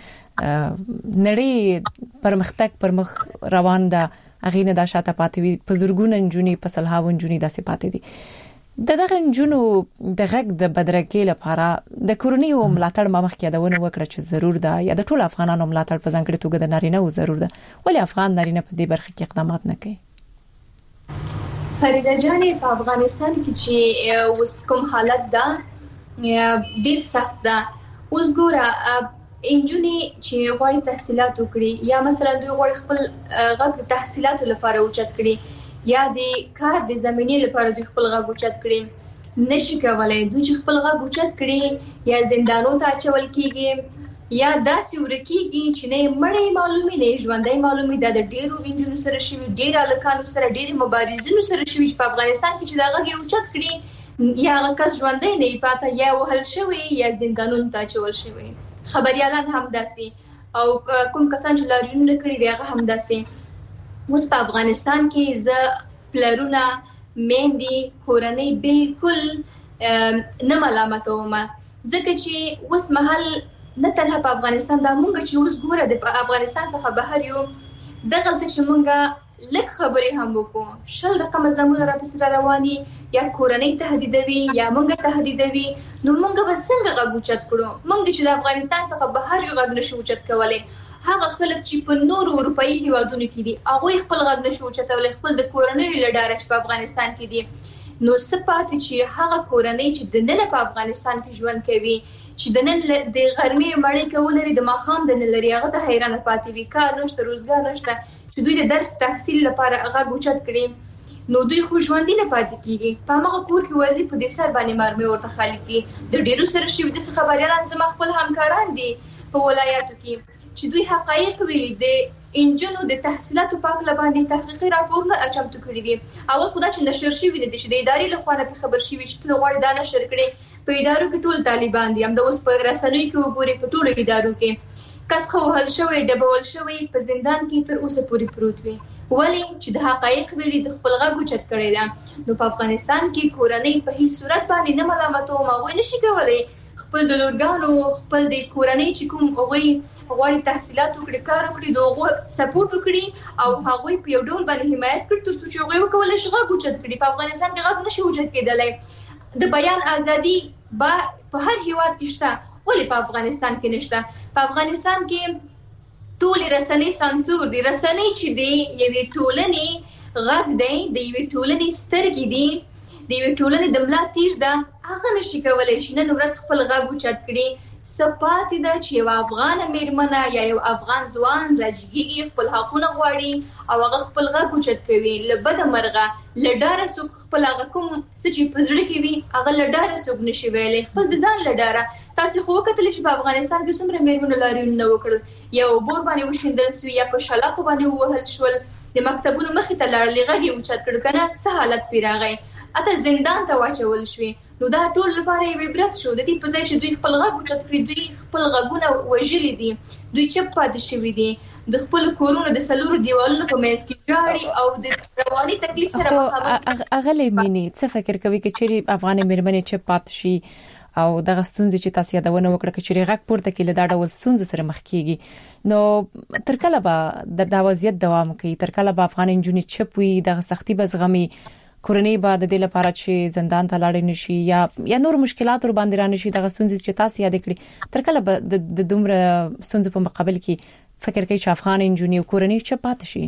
نړۍ پرمختګ پرمخ روان ده هغه نه د شاته پاتې وي په زورګون انجونی په سلهاو انجونی داسې پاتې دي دغه انجونو د غږ د بدرګۍ لپاره د کورنۍ او ملاتړ مخ کې دونه وکړه چې ضرور ده یا د ټول افغانانو ملاتړ په ځانګړي توګه د نارینه او ضرور ده ولی افغان نارینه په دې برخه کې اقدامات نه کوي فریده جانې په افغانستان کې چې اوس کوم حالت ده ډیر سخت ده اوس ګوره انجونی چې غواړي تحصیلات وکړي یا مثلا دوی غواړي خپل غږ د تحصیلاتو لپاره اوچت کړي یا د کار د زمینې لپاره دوی خپل غږ اوچت کړي نشي کولای دوی چې خپل غږ اوچت کړي یا زندانو ته اچول کیږي یا داسې ورکیږي چې نه مړې معلومي نه ژوندۍ معلومي د ډیرو انجونو سره شوی ډیر الکانو سره ډیر مبارزینو سره شوی چې په افغانستان کې چې دا غږ اوچت کړي یا هغه کس ژوندۍ نه پاته یا وهل شوی یا زندانونو ته اچول شوی خبريالان هم داسې او کوم کسان چې لاریون کړی دی هغه هم داسې اوس په افغانستان کې ز پلرونه میندې کورنۍ بالکل نه ملامتوم ځکه چې اوس محل نه تنها په افغانستان دا مونږ چې اوس ګوره د افغانستان څخه بهر یو دغه چې مونږه لک خبرې هم وکړو شل رقم زموږ را پسې رواني یا کورنۍ تهدیدوي یا مونږ تهدیدوي نو مونږ به څنګه غږ اوچت کړو مونږ چې د افغانستان څخه بهر یو غږ نشو اوچت کولای هغه خلک چې په نورو اروپאי هیوادونو کې دي هغه خپل غږ نشو اوچتولای خپل د کورنۍ لډاره چې په افغانستان کې دي نو سپات چې هغه کورنۍ چې د نن په افغانستان کې ژوند کوي چې د نن د غرمې مړې کول لري د ماخام د نن لري هغه ته حیرانه پاتې وي کار نشته روزګار نشته چې دوی د درس تحصیل لپاره غږ اوچت کړي نو دوی خو ژوندۍ نه پاتې کیږي په هغه کور کې ورزي په دې سر باندې مرمه ورته خالق دي د ډیرو سره شي د خبريالان زما خپل همکاران دي په ولایاتو کې چې دوی حقایق ویلي د انجنونو د تحصیلاتو په اړه باندې تحقیقي راپورونه اچمتو کړی دي اول خدای چې نشر شي وي د ادارې لخوا نه خبر شي چې غواړي دا نشر کړي په ادارو کې ټول طالبان دي هم د اوس په رسنیو کې وګوري په ټولو ادارو کې کس خو هل شوی ډبول شوی په زندان کې تر اوسه پوری پروت وي ولی چې د حقایق ویلي د خپل غږ اوچت کړی ده نو په افغانستان کې کورنۍ په هیڅ صورت باندې نه ملامتوم او نشي کولای خپل د لورګانو خپل د کورنۍ چې کوم غوړي تحصیلات وکړي کار وکړي دغه سپورټ وکړي او هغه په یو ډول باندې حمایت کړي تر څو چې هغه وکولای شي غوښتل کړي. په افغانستان کې غوښتل نشي وجود کېدلای. د بیان ازادي په هر هیواد کې شته ولې په افغانستان کې نشته؟ په افغانستان کې ټول رسنۍ سانسور دي. رسنۍ چې دی یوې ټولنې غږ دی، د یوې ټولنې سترګې دي، د یوې ټولنې د ملا تیر ده. هغه نشي کولای شي نن ورځ خپل غږ اوچت کړي. سپاتې ده چې یو افغان میرمنه یا یو افغان ځوان راجګيږي خپل حقونه غواړي او هغه خپل غږ اوچت کوي. لبد مرغه لډاره سوق خپل هغه کوم چې په زړه کې وي هغه لډاره سوق نشي ویلي خپل د ځان لډاره. تاسو خو کتل چې په افغانستان کې څومره میرمنو لاریون نه وکړل، یا بور باندې وشندل سو یا په شلاق باندې وهل شول، د مکتبونو مخې ته لړلې غږی اوچت کړ کنه څه حالت پیراغی اته زندان ته واچول شوی. نو دا ټول لپاره یو عبرت شو. د دې په ځای چې دوی خپل غږ اوچت کړی، دوی خپل غږونه وژلي دي، دوی چپ پاتې شوي دي، د خپل کورونو د سلورو دیوالونو په منځ کې جاړي او د رواني تکلیف سره مخامخ. اغلی مینی څه فکر کوي چې چیرې افغان میرمنې چپ پات شي او دغه ستونزې چې تاسو یادونه وکړه چې غږ پورته کې له دا ډول ستونزو سره مخ کیږي، نو تر کله به د وضعیت دوام کوي؟ تر کله به افغان انجونې چپ وي، دغه سختي به زغمي، کورنۍ به د دې لپاره چې زندان ته لاړ نشي یا نور مشکلات ور باندې را نشي؟ دغه ستونزې چې تاسو یاد کړی تر کله به د دومره ستونزو په مقابل کې فکر کوي چې افغان انجونې او کورنۍ چپ پات شي؟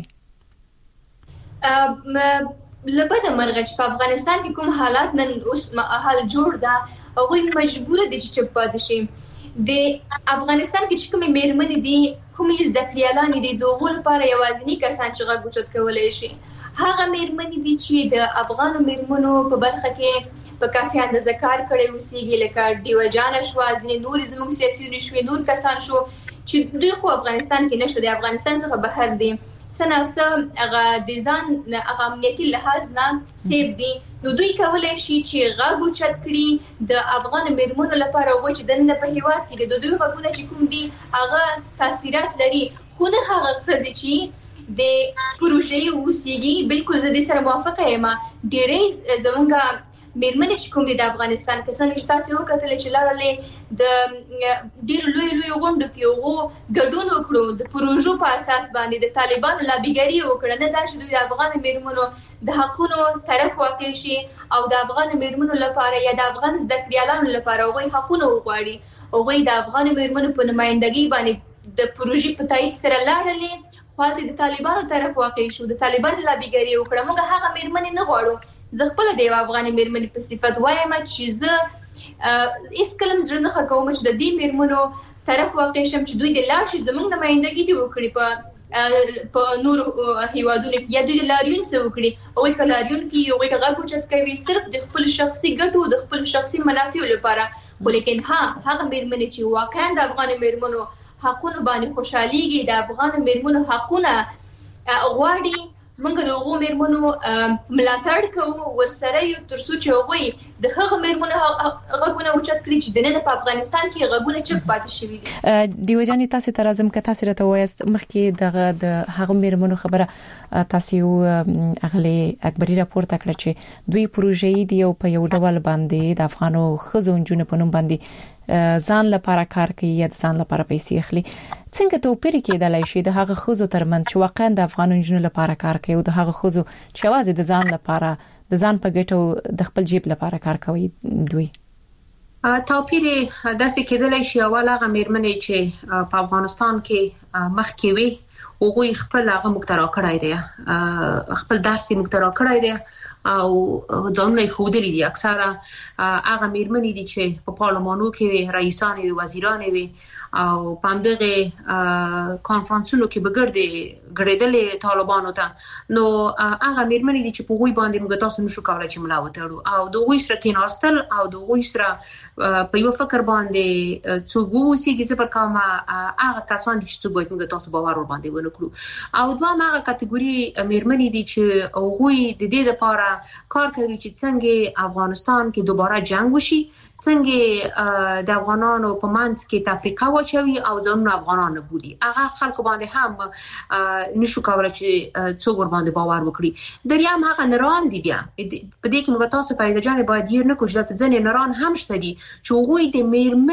لبد مرغه چې په افغانستان کې کوم حالات نن اوس حال جوړ ده هغه مجبور دي چې چپ پات شي. د افغانستان کې چې کومې میرمنې دي کومې زده کړیالانې دي دغه لپاره یوازینی کسان چې غږ اوچت کولای شي هغه میرمنې دي چې د افغانو میرمنو په برخه کې په کافي اندازه کار کړی اوسېږي، لکه دیوه جان شو، ځینې نور زموږ سیاسي شو، نور کسان شو چې دوی خو افغانستان کې نشته، د افغانستان څخه بهر دي، سناسه هغه د ځان هغه امنیتي لحاظ نه سیف دي. نو دوی کولای شي چې غږ اوچت کړي د افغان میرمنو لپاره او چې د نن په هیواد کې د دوی غږونه چې کوم دي هغه تاثیرات لري، خو نه هغه ښځې چې د پروژې اوسېږي. بالکل زه دې سره موافقه یم. ډېرې زمونږ میرمنې چې کوم دي د افغانستان کسان چې تاسو وکتل چې لاړلې د ډېر لوی غونډو کې هغه ګډون وکړو د پروژو په اساس باندې د طالبانو لابیګری وکړه، نه دا چې دوی د افغان میرمنو د حقونو طرف واقع شي او د افغان میرمنو لپاره یا د افغان زده کړیالانو لپاره هغه حقونه وغواړي. هغه د افغان میرمنو په نمائندګۍ باندې د پروژې په تایید سره لاړلې، خو د طالبانو طرف واقع شو، د طالبانو لابیګری وکړه. موږ هغه میرمنې نه غواړو. زه خپل د افغان میرمنې په صفت وایم چې زه اس کلم زړه نه کوم چې د دې میرمنو طرف واقع شم چې دوی د لاړ شي زمونږ نمائندګي دی وکړي په نور هیوادونو کې، یا دوی د لاریون څه وکړي او که لاریون کې یو غږ اوچت کوي صرف د خپل شخصي ګټو د خپل شخصي منافعو لپاره. خو لیکن هغه میرمنې چې واقعا د افغان میرمنو حقونو باندې خوشاليږي، د افغان میرمنو حقونه غواړي، موږ د هغو میرمنو ملاتړ کوو، ورسره یو تر څو چې هغوی د هغه میرمنو غږونه اوچت کړي چې د نن په افغانستان کې غږونه چپ پاتې شوي دي. دیوه جانې تاسو ته راځم که تاسو راته وایاست مخکې د هغه میرمنو خبره تاسو اغلی اکبري راپورته کړ چې دوی پروژې دی او په یو ډول باندې د افغانو خزو انجونو په نوم باندې ځان لپاره کار کوي یا ځان لپاره پیسې اخلي. څنګه توپیر کېدلای شي د هغه خزو ترمنځ چې واقعا د افغان انجونو لپاره کار کوي او د هغه خزو چې واځي د ځان لپاره د ځان په ګټو د خپل جیب لپاره کار کوي؟ دوی توپیر داسې کېدلای شي اول هغه میرمنې چې په افغانستان کې مخکې وي هغه خپل هغه مخترع کړای دی، خپل درس مخترع کړای دی او ځانونه خودلې دي. اکثره هغه میرمنې دي چې په پارلمانو کې رئیسان وي، وزیران وي او پامدغه کانفرنسونو کې بغړدلې طالبانو ته. نو هغه میرمنې دي چې په غوي باندې موږ تاسو نشو کولای چې ملا وتړو او د غوي سره کې ناستل او د غوي سره په یو فکر باندې څو وسیږي زبر کومه هغه کسان دي چې څو موږ تاسو باور ور باندې ونکړو. او دوه هغه کټګوري میرمنې دي چې غوي د دې لپاره کار کوي چې څنګه افغانستان کې دوباره جنگ وشي، څنګه د افغانانو په منځ کې تفریقه واچوي او ځانونه افغانان بولي. هغه خلکو باندې هم نشو کولای چې څوک ور باندې باور وکړي. دریم هغه نران دي. بیا په دې کې موږ تاسو په جان باید یې نه کوجلت ځنې نران هم شته دي چې هغوی د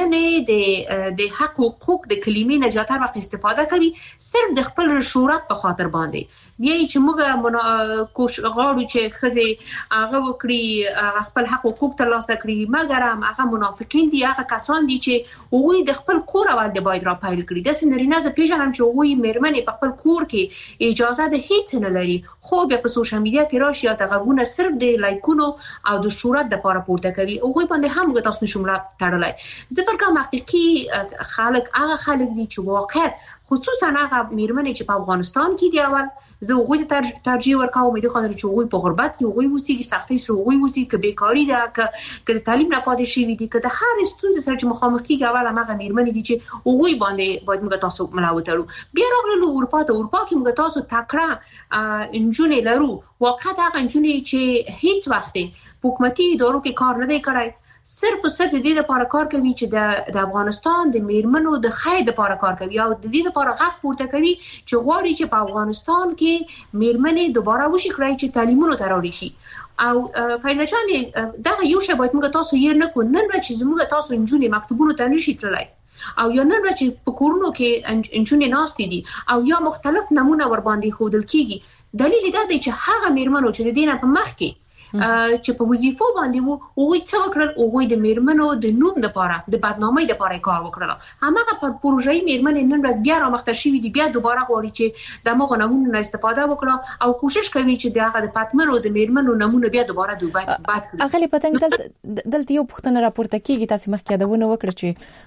میرمنې د حق او حقوق د کلمې نه زیاتره وخت استفاده کوي صرف د خپل شهرت په خاطر باندې. وایي چې موږ غواړو چې خزه هغه وکړي خپل حق او حقوق ترلاسه کړي، مګر هم هغه منافقین دي، هغه کسان دي چې هغوی د خپل کور اول د باید را پایل کړي. د سنرینه ز پیژنم چې هغوی میرمنې په خپل کور کې اجازه د هیڅ نه لري، خو بیا په سوشل میډیا کې راشي او تغونه صرف د لایکونو او د شهرت د لپاره پورته کوي. هغوی باندې هم غو تاسو نشم تړلای. زه فکر کوم حقيقي خلک هغه خلک دي چې واقعا خصوصا هغه میرمنې چې په افغانستان کې دی اول زه هغوی ته ترجیح ورکوم د خاطر چې هغوی په غربت کې هغوی وسیږي، سختۍ سره هغوی وسیږي، که بیکاری ده، که تعلیم نه پاتې شي دي، که د هر ستونزې سره چې مخامخ کیږي اول هغه میرمنې دي چې هغوی باندې باید موږ تاسو ملاوتړو. بیا راغلو اروپا کې موږ تاسو تکړه انجونې لرو، واقعا هغه انجونې چې هیڅ وخت په حکومتي ادارو کې کار نه دی کړی، صرف د دې لپاره کار کوي چې د افغانستان د میرمنو د خیر لپاره کار کوي او د دې لپاره غږ پورته کوي چې غواړي چې په افغانستان کې میرمنې دوباره وشي کړی چې تعلیمونو ته راوړي شي. او فایده جان دا یو شی باید موږ تاسو یې نه کو نن چې موږ تاسو انجونې مکتبونو ته نشي تللی او یا نن چې په کورونو کې انجونې ناستې دي او یا مختلف نمونه ور باندې خودل کیږي. دلیل دا دی چې هغه میرمنو چې د دینه په مخ کې چې په وظیفو باندې وو او څه وکړل او د میرمنو د نوم لپاره د بدنامۍ لپاره کار وکړل. همغه په پروژې میرمنې نن ورځ بیا رامخته شي دي، بیا دوباره غواړي چې د مغه نمونه استفاده وکړي او کوشش کوي چې دغه د پاتمنو د میرمنو نمونه بیا دوباره دوباره کړي. اغلی پتنګ دلته یو پښتنه راپورته کیږي تاسو مخکې دونه وکړه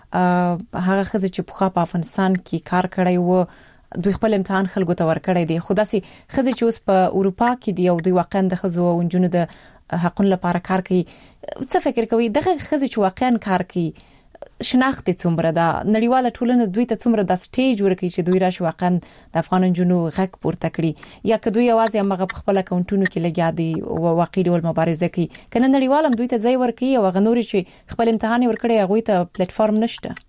چې هغه خزه چې په افغانستان کې کار کړی وو دوی خپل امتحان خلکو ته ورکړی دی، خو داسې خزه چې اوس په اروپا کې دی او دوی واقعا د خزو او انجونو د حقوقو لپاره کار کوي. څه فکر کوي دغه خزه چې واقعا کار کوي شناخت څومره ده؟ نړیواله ټولنه دوی ته څومره د سټیج ورکړي چې دوی راشي واقعا د افغان انجونو غږ پورته کړي، یا که دوی یوازې هغه په خپل اکاونټونو کې لګیا دي او واقعي ډول مبارزه کوي، کنه نړیوالم دوی ته ځای ورکړي او غنوري چې خپل امتحان ورکړي هغه ته پلیټ فارم نشته؟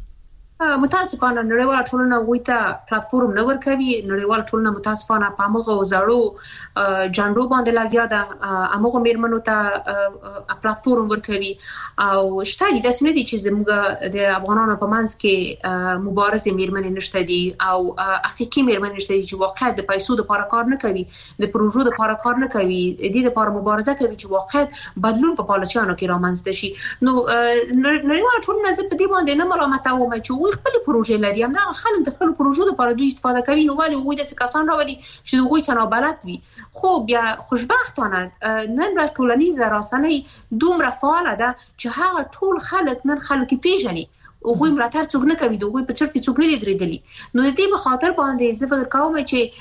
متاسفانه نړیواله ټولنه وایي ته پلیټفارم نه ورکوي. نړیواله ټولنه متاسفانه په موږ زړو جاندو باندې لګیا ده، موږ میرمنو ته پلیټفارم ورکوي او شته دي د سندې چې زموږ د افغانانو په منځ کې مبارزه میرمنې نشته دي او حقيقي میرمنې نشته دي چې واقعا د پیسو لپاره کار نه کوي، د پروژو لپاره کار نه کوي، د دې لپاره مبارزه کوي چې واقعا بدلون په پالیسیانو کې رامنځته شي. نو نړیواله ټولنه زه په دې باندې نه ملامتوم چې خپل پروژې لري، هم خلک د خپل پروژو لپاره دوی استفاده کوي، نو ولې وای د کسان راولي چې دوی څنګه بلد وي. خو بیا خوشبختانه نن ورځ ټولنیز رسنۍ دومره فعاله ده چې هغه ټول خلک نن خلک پیژني او غوي ملاتړ څوک نه کوي، دوی په چرته څوک نه درېدلی. نو د دې په خاطر باندې زه فکر کوم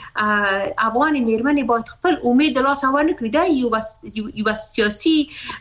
چې افغان میرمنې باید خپل امید د لاس ور نه کړي. دا یو سیاسي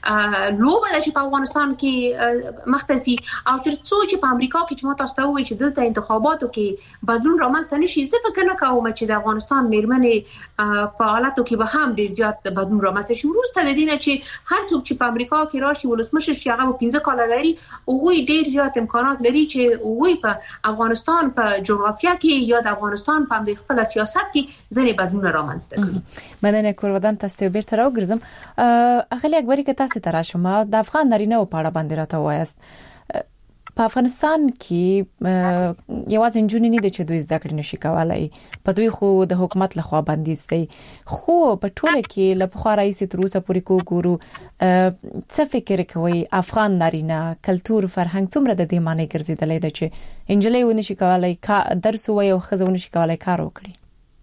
لوبه ده چې په افغانستان کې مختزي او تر څو چې په امریکا کې چې ما تاسو ته وایي چې دلته انتخاباتو کې بدلون رامنځته نشي، زه فکر نه کوم چې د افغانستان میرمنې په حالاتو کې به هم ډیر زیات بدلون رامنځته شي. وروسته د دې نه چې هر څوک چې په امریکا کې راشي ولسمشر شي هغه 15 کال لري او غوي ډیر زیات امکانات لري چې وای په افغانستان په جغرافیا کې یا د افغانستان په خپل سیاست کې ځنې بدلون رامنځته کړي. مننه کورودان تاسو بیرته راوګرځم. اغلی اکبری که تاسو تراشم د افغان نارینه په اړه باندې راته وایست. په افغانستان کې یوازې انجونې نه دي چې دوی زده کړې نشي کولای، په دوی خو د حکومت لخوا بندیز دی، خو په ټوله کې له پخوا راځي تر اوسه پورې کوګورو. څه فکر کوي افغان نارینه کلچر فرهنګ څومره د دې معنی ګرځیدلې ده چې انجلۍ ونه شي کولای درس وایي او خزه ونه شي کولای کار وکړي؟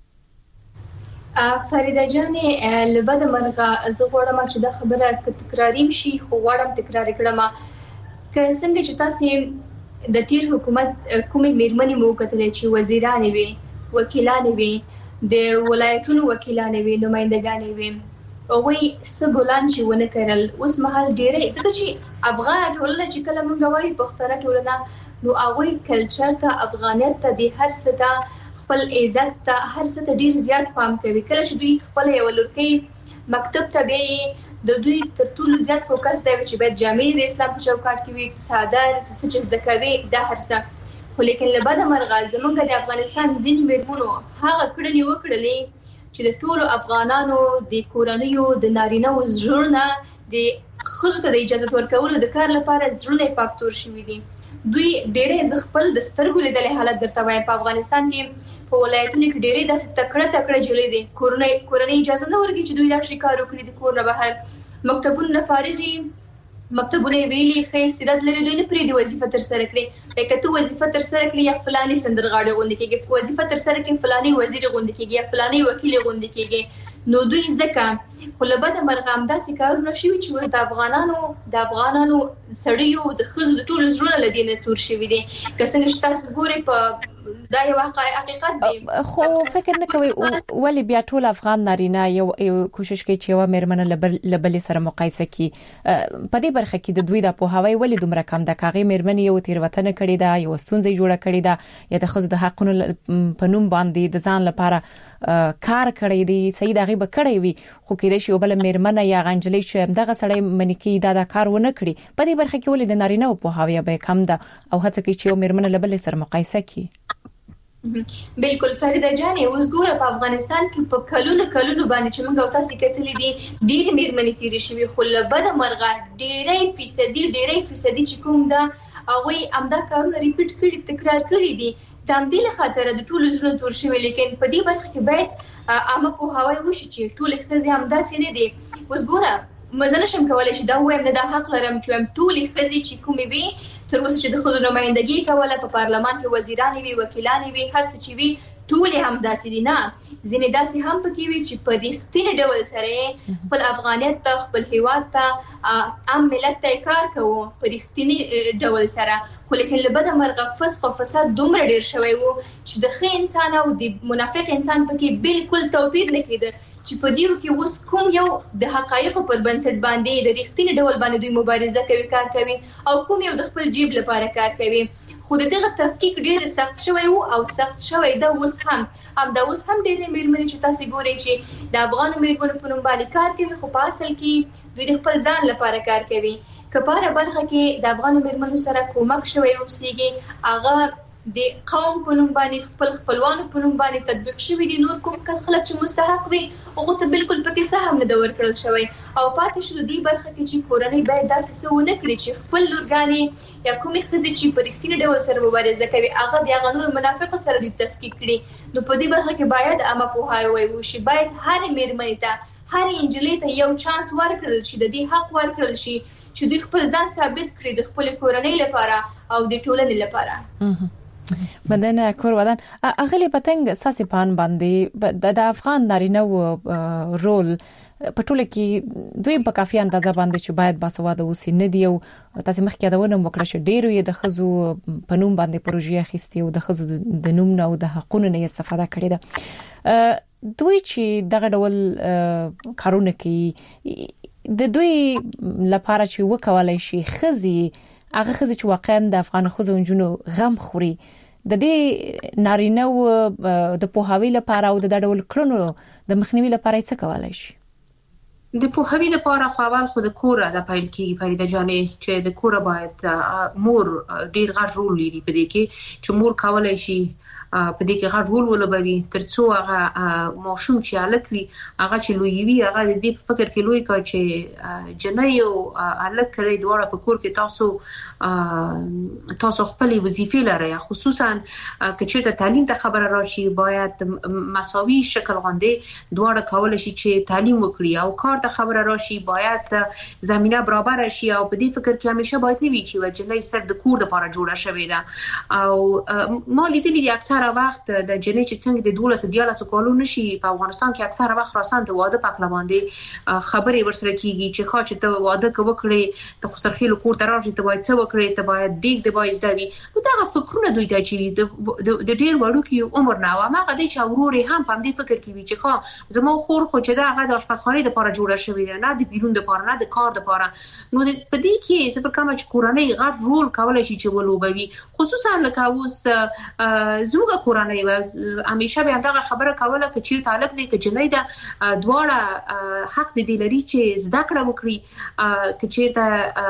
فریده جانې لبد مرغه زه غواړم چې دا خبره تکراریم شي، خو غواړم تکرار کړم که څنګه چې تاسو د تیر حکومت کومې میرمنې مو کتلې چې وزیرانې وي، وکیلانې وي، د ولایتونو وکیلانې وي، نمائندګانې وي، او وی سبولان چې ونه کړل. اوس مهال ډېرې ځکه چې افغان ټولنه چې کله مونږ وایي پښتنه ټولنه نو هغه کلچر ته افغانیت ته د هر څه ته خپل عزت ته هر څه ته ډېر زیات پام کوي. کله چې دوی خپل یو لورکۍ مکتب ته د دوی تر ټولو زیات فوکس دی چې باید جامع د اسلام په چوکاټ کې وي، ساده څه چې زده کوي دا هر څه. خو لیکن له بده مرغه زمونږ د افغانستان ځینې میرمنو هغه کړنې وکړلې چې د ټولو افغانانو د کورنیو د نارینه‌و زړونه د ښځو ته د اجازه ورکولو د کار لپاره زړونه یې پاک تور شوي دي. دوی ډېرې ز خپل د سترګو لیدلې حالت درته وایم په افغانستان کې په ولایتونو کې ډېرې داسې تکړه جلې دي کورنۍ اجازه نه ورکړي چې دوی لا شي کار وکړي د کور نه بهر مکتبونه فارغي مکتبونه ویلي ښه استعداد لري دوی نه پرېږدي وظیفه ترسره کړي که ته وظیفه ترسره کړي یا فلاني سندرغاړی غونډې کېږي وظیفه ترسره کړي فلاني وزیر غونډې کېږي یا فلاني وکیل غونډې کېږي نو دوی ځکه خو له بده مرغه همداسې کارونه شوي چې اوس د افغانانو سړیو د ښځو د ټولو زړونه له دې نه تور شوي دي که څنګه چې تاسو ګورئ په دا یو حقیقت دی. خو فکر نه کوي ولی بیا ټول افغان نارینه یو کوشش کوي چې یو میرمن له بل سره مقایسه کړي په دې برخه کې د دوی د پوهاوی ولی دومره کم د کاغې میرمن یو تیروتنه کړې ده یو ستونزې جوړه کړې ده یا د ښځو د حقونو په نوم باندې د ځان لپاره کار کړی دی صحیح دغه به کړی وي خو کېدای شي بل میرمن یا غنجلې چې دغه سړی منکی دا کار ونه کړي په دې برخه کې ولی د نارینه په پوهاوی به کم ده او هڅه کوي چې یو میرمن له بل سره مقایسه کړي. بالکل فریده جانې اوس ګوره په افغانستان کې په کلونو باندې چې موږ او تاسو کتلې دي ډېر میرمنې تیرې شوي خو له بده مرغه ډېرې فیصدي چې کوم ده هغوی همدا کارونه ریپیټ کړي تکرار کړي دي د همدې له خاطره د ټولو زړونه تور شوي لیکن په دې برخه کې باید عامه پوهاوی وشي چې ټولې ښځې همداسې نه دي. اوس ګوره مزه نشم کولی چې دا ووایم نه دا حق لرم چې وایم ټولې ښځې چې کومې وي تر اوسه چې د ښځو نمایندګي کوله په پارلمان کې وزیرانې وي وکیلانې وي هر څه چې وي ټولې همداسې دي نه ځینې داسې هم پکې وي چې په رښتیني ډول سره خپل افغانیت ته خپل هیواد ته عام ملت ته کار کوو په رښتیني ډول سره خو لیکن له بده مرغه فسق او فساد دومره ډېر شوی و چې د ښه انسان او د منافق انسان پکې بالکل توپیر نه کېده چې په دیو کې اوس کوم یو د حقایقو پر بنسټ باندې د رښتینی ډول باندې دوی مبارزه کوي کار کوي او کوم یو د خپل جیب لپاره کار کوي خو دغه تفکیک ډیر سخت شوی او سخت شوی دا اوس هم ډېرې میرمنې چې تاسو ګورئ چې د افغان میرمنو په نوم باندې کار کوي خو په اصل کې دوی د خپل ځان لپاره کار کوي کپاره برخه کې د افغان میرمنو سره کومک شوی اوسېږي هغه د قوم په نوم باندې خپلوانو په نوم باندې تطبیق شوی دي نور کوم خلک چې مستحق وي هغه ته بالکل پکې څه هم نه د ورکړل شوی او پاتې شو د دې برخه کې چې کورنۍ باید داسې څه ونه کړي چې خپل لورګانې یا کومې ښځې چې په رښتیني ډول سره مبارزه کوي هغه د هغه نور منافقو سره دوی تفکیک کړي نو په دې برخه کې باید عامه پوهاوی وشي باید هر میرمنې ته هر انجلۍ ته یو چانس ورکړل شي د دې حق ورکړل شي چې دوی خپل ځان ثابت کړي د خپل کورنۍ لپاره او د ټولنې لپاره. بدن کور ودان اغلی پتنګ ساسي پان باندې د افغان نارینه رول په ټوله کې دوی په کافي اندازه باندې چې باید باسواده اوسي نه دی او تاسو مخکې دا ونه وکړه چې ډیرو یې د خزو په نوم باندې پروژې اخیستي او د خزو د نوم نه او د حقوقو نه استفاده کړې ده دوی چې دغه ډول کارونه کوي د دوی لپاره چې وکولای شي خزي هغه خزي چې واقعا د افغان خزو جنونو غم خوري د دې نارینه د پوهاوی لپاره او د ډول کړنو د مخنیوي لپاره څه کولای شي د پوهاوی لپاره خو اول خو د کور د پایل کې فریده جانې چې د کور باید مور ډیر غټ رول لري په دې کې چې مور کولای شي په دې کې غټ رول ولوبوي ترڅو هغه ماشوم چې الکري هغه چې لوی وي هغه د دې فکر کې لوی کا چې جنۍ او الک کړي دواړه په کور کې تاسو خپل وظیفې لري خصوصا که چیرته تعلیم ته خبره راشي باید مساوي شکل غونډه دواړه کول شي چې تعلیم وکړي او کار ته خبره راشي باید زمينه برابر شي او په دې فکر کې همیشه باید نه وي چې جنۍ سر د کور لپاره جوړه شوې ده او ما لیدلې دي اکثره وخت د جنۍ چې څنګه د 12 کالو نشي په افغانستان کې اکثره وخت راسان د واده پاک لباندې خبرې ورسره کیږي چې خا چې ته واده وکړي ته خسرخیل کور ته راشي ته باید څه وکړي ته باید دیګ د باید دوی نو دا فکرونه دوی ته چې د ډیر وړو کې عمر نه و ما غدي چې اوروري هم په دې فکر کې وي چې خا زمو خور خو چې دا هغه د آشپزخانه لپاره جوړه شوې نه د بیرون لپاره نه د کار لپاره نو په دې کې څه کوم چې کورنۍ غټ رول کولای شي چې ولوبوي خصوصا لکه اوس زمو زموږ کورنۍ همیشه به همدغه خبره کوله چې چیرته تعلق دی چې جنۍ د دواړه حق دی لري چې زده کړه وکړي چې چیرته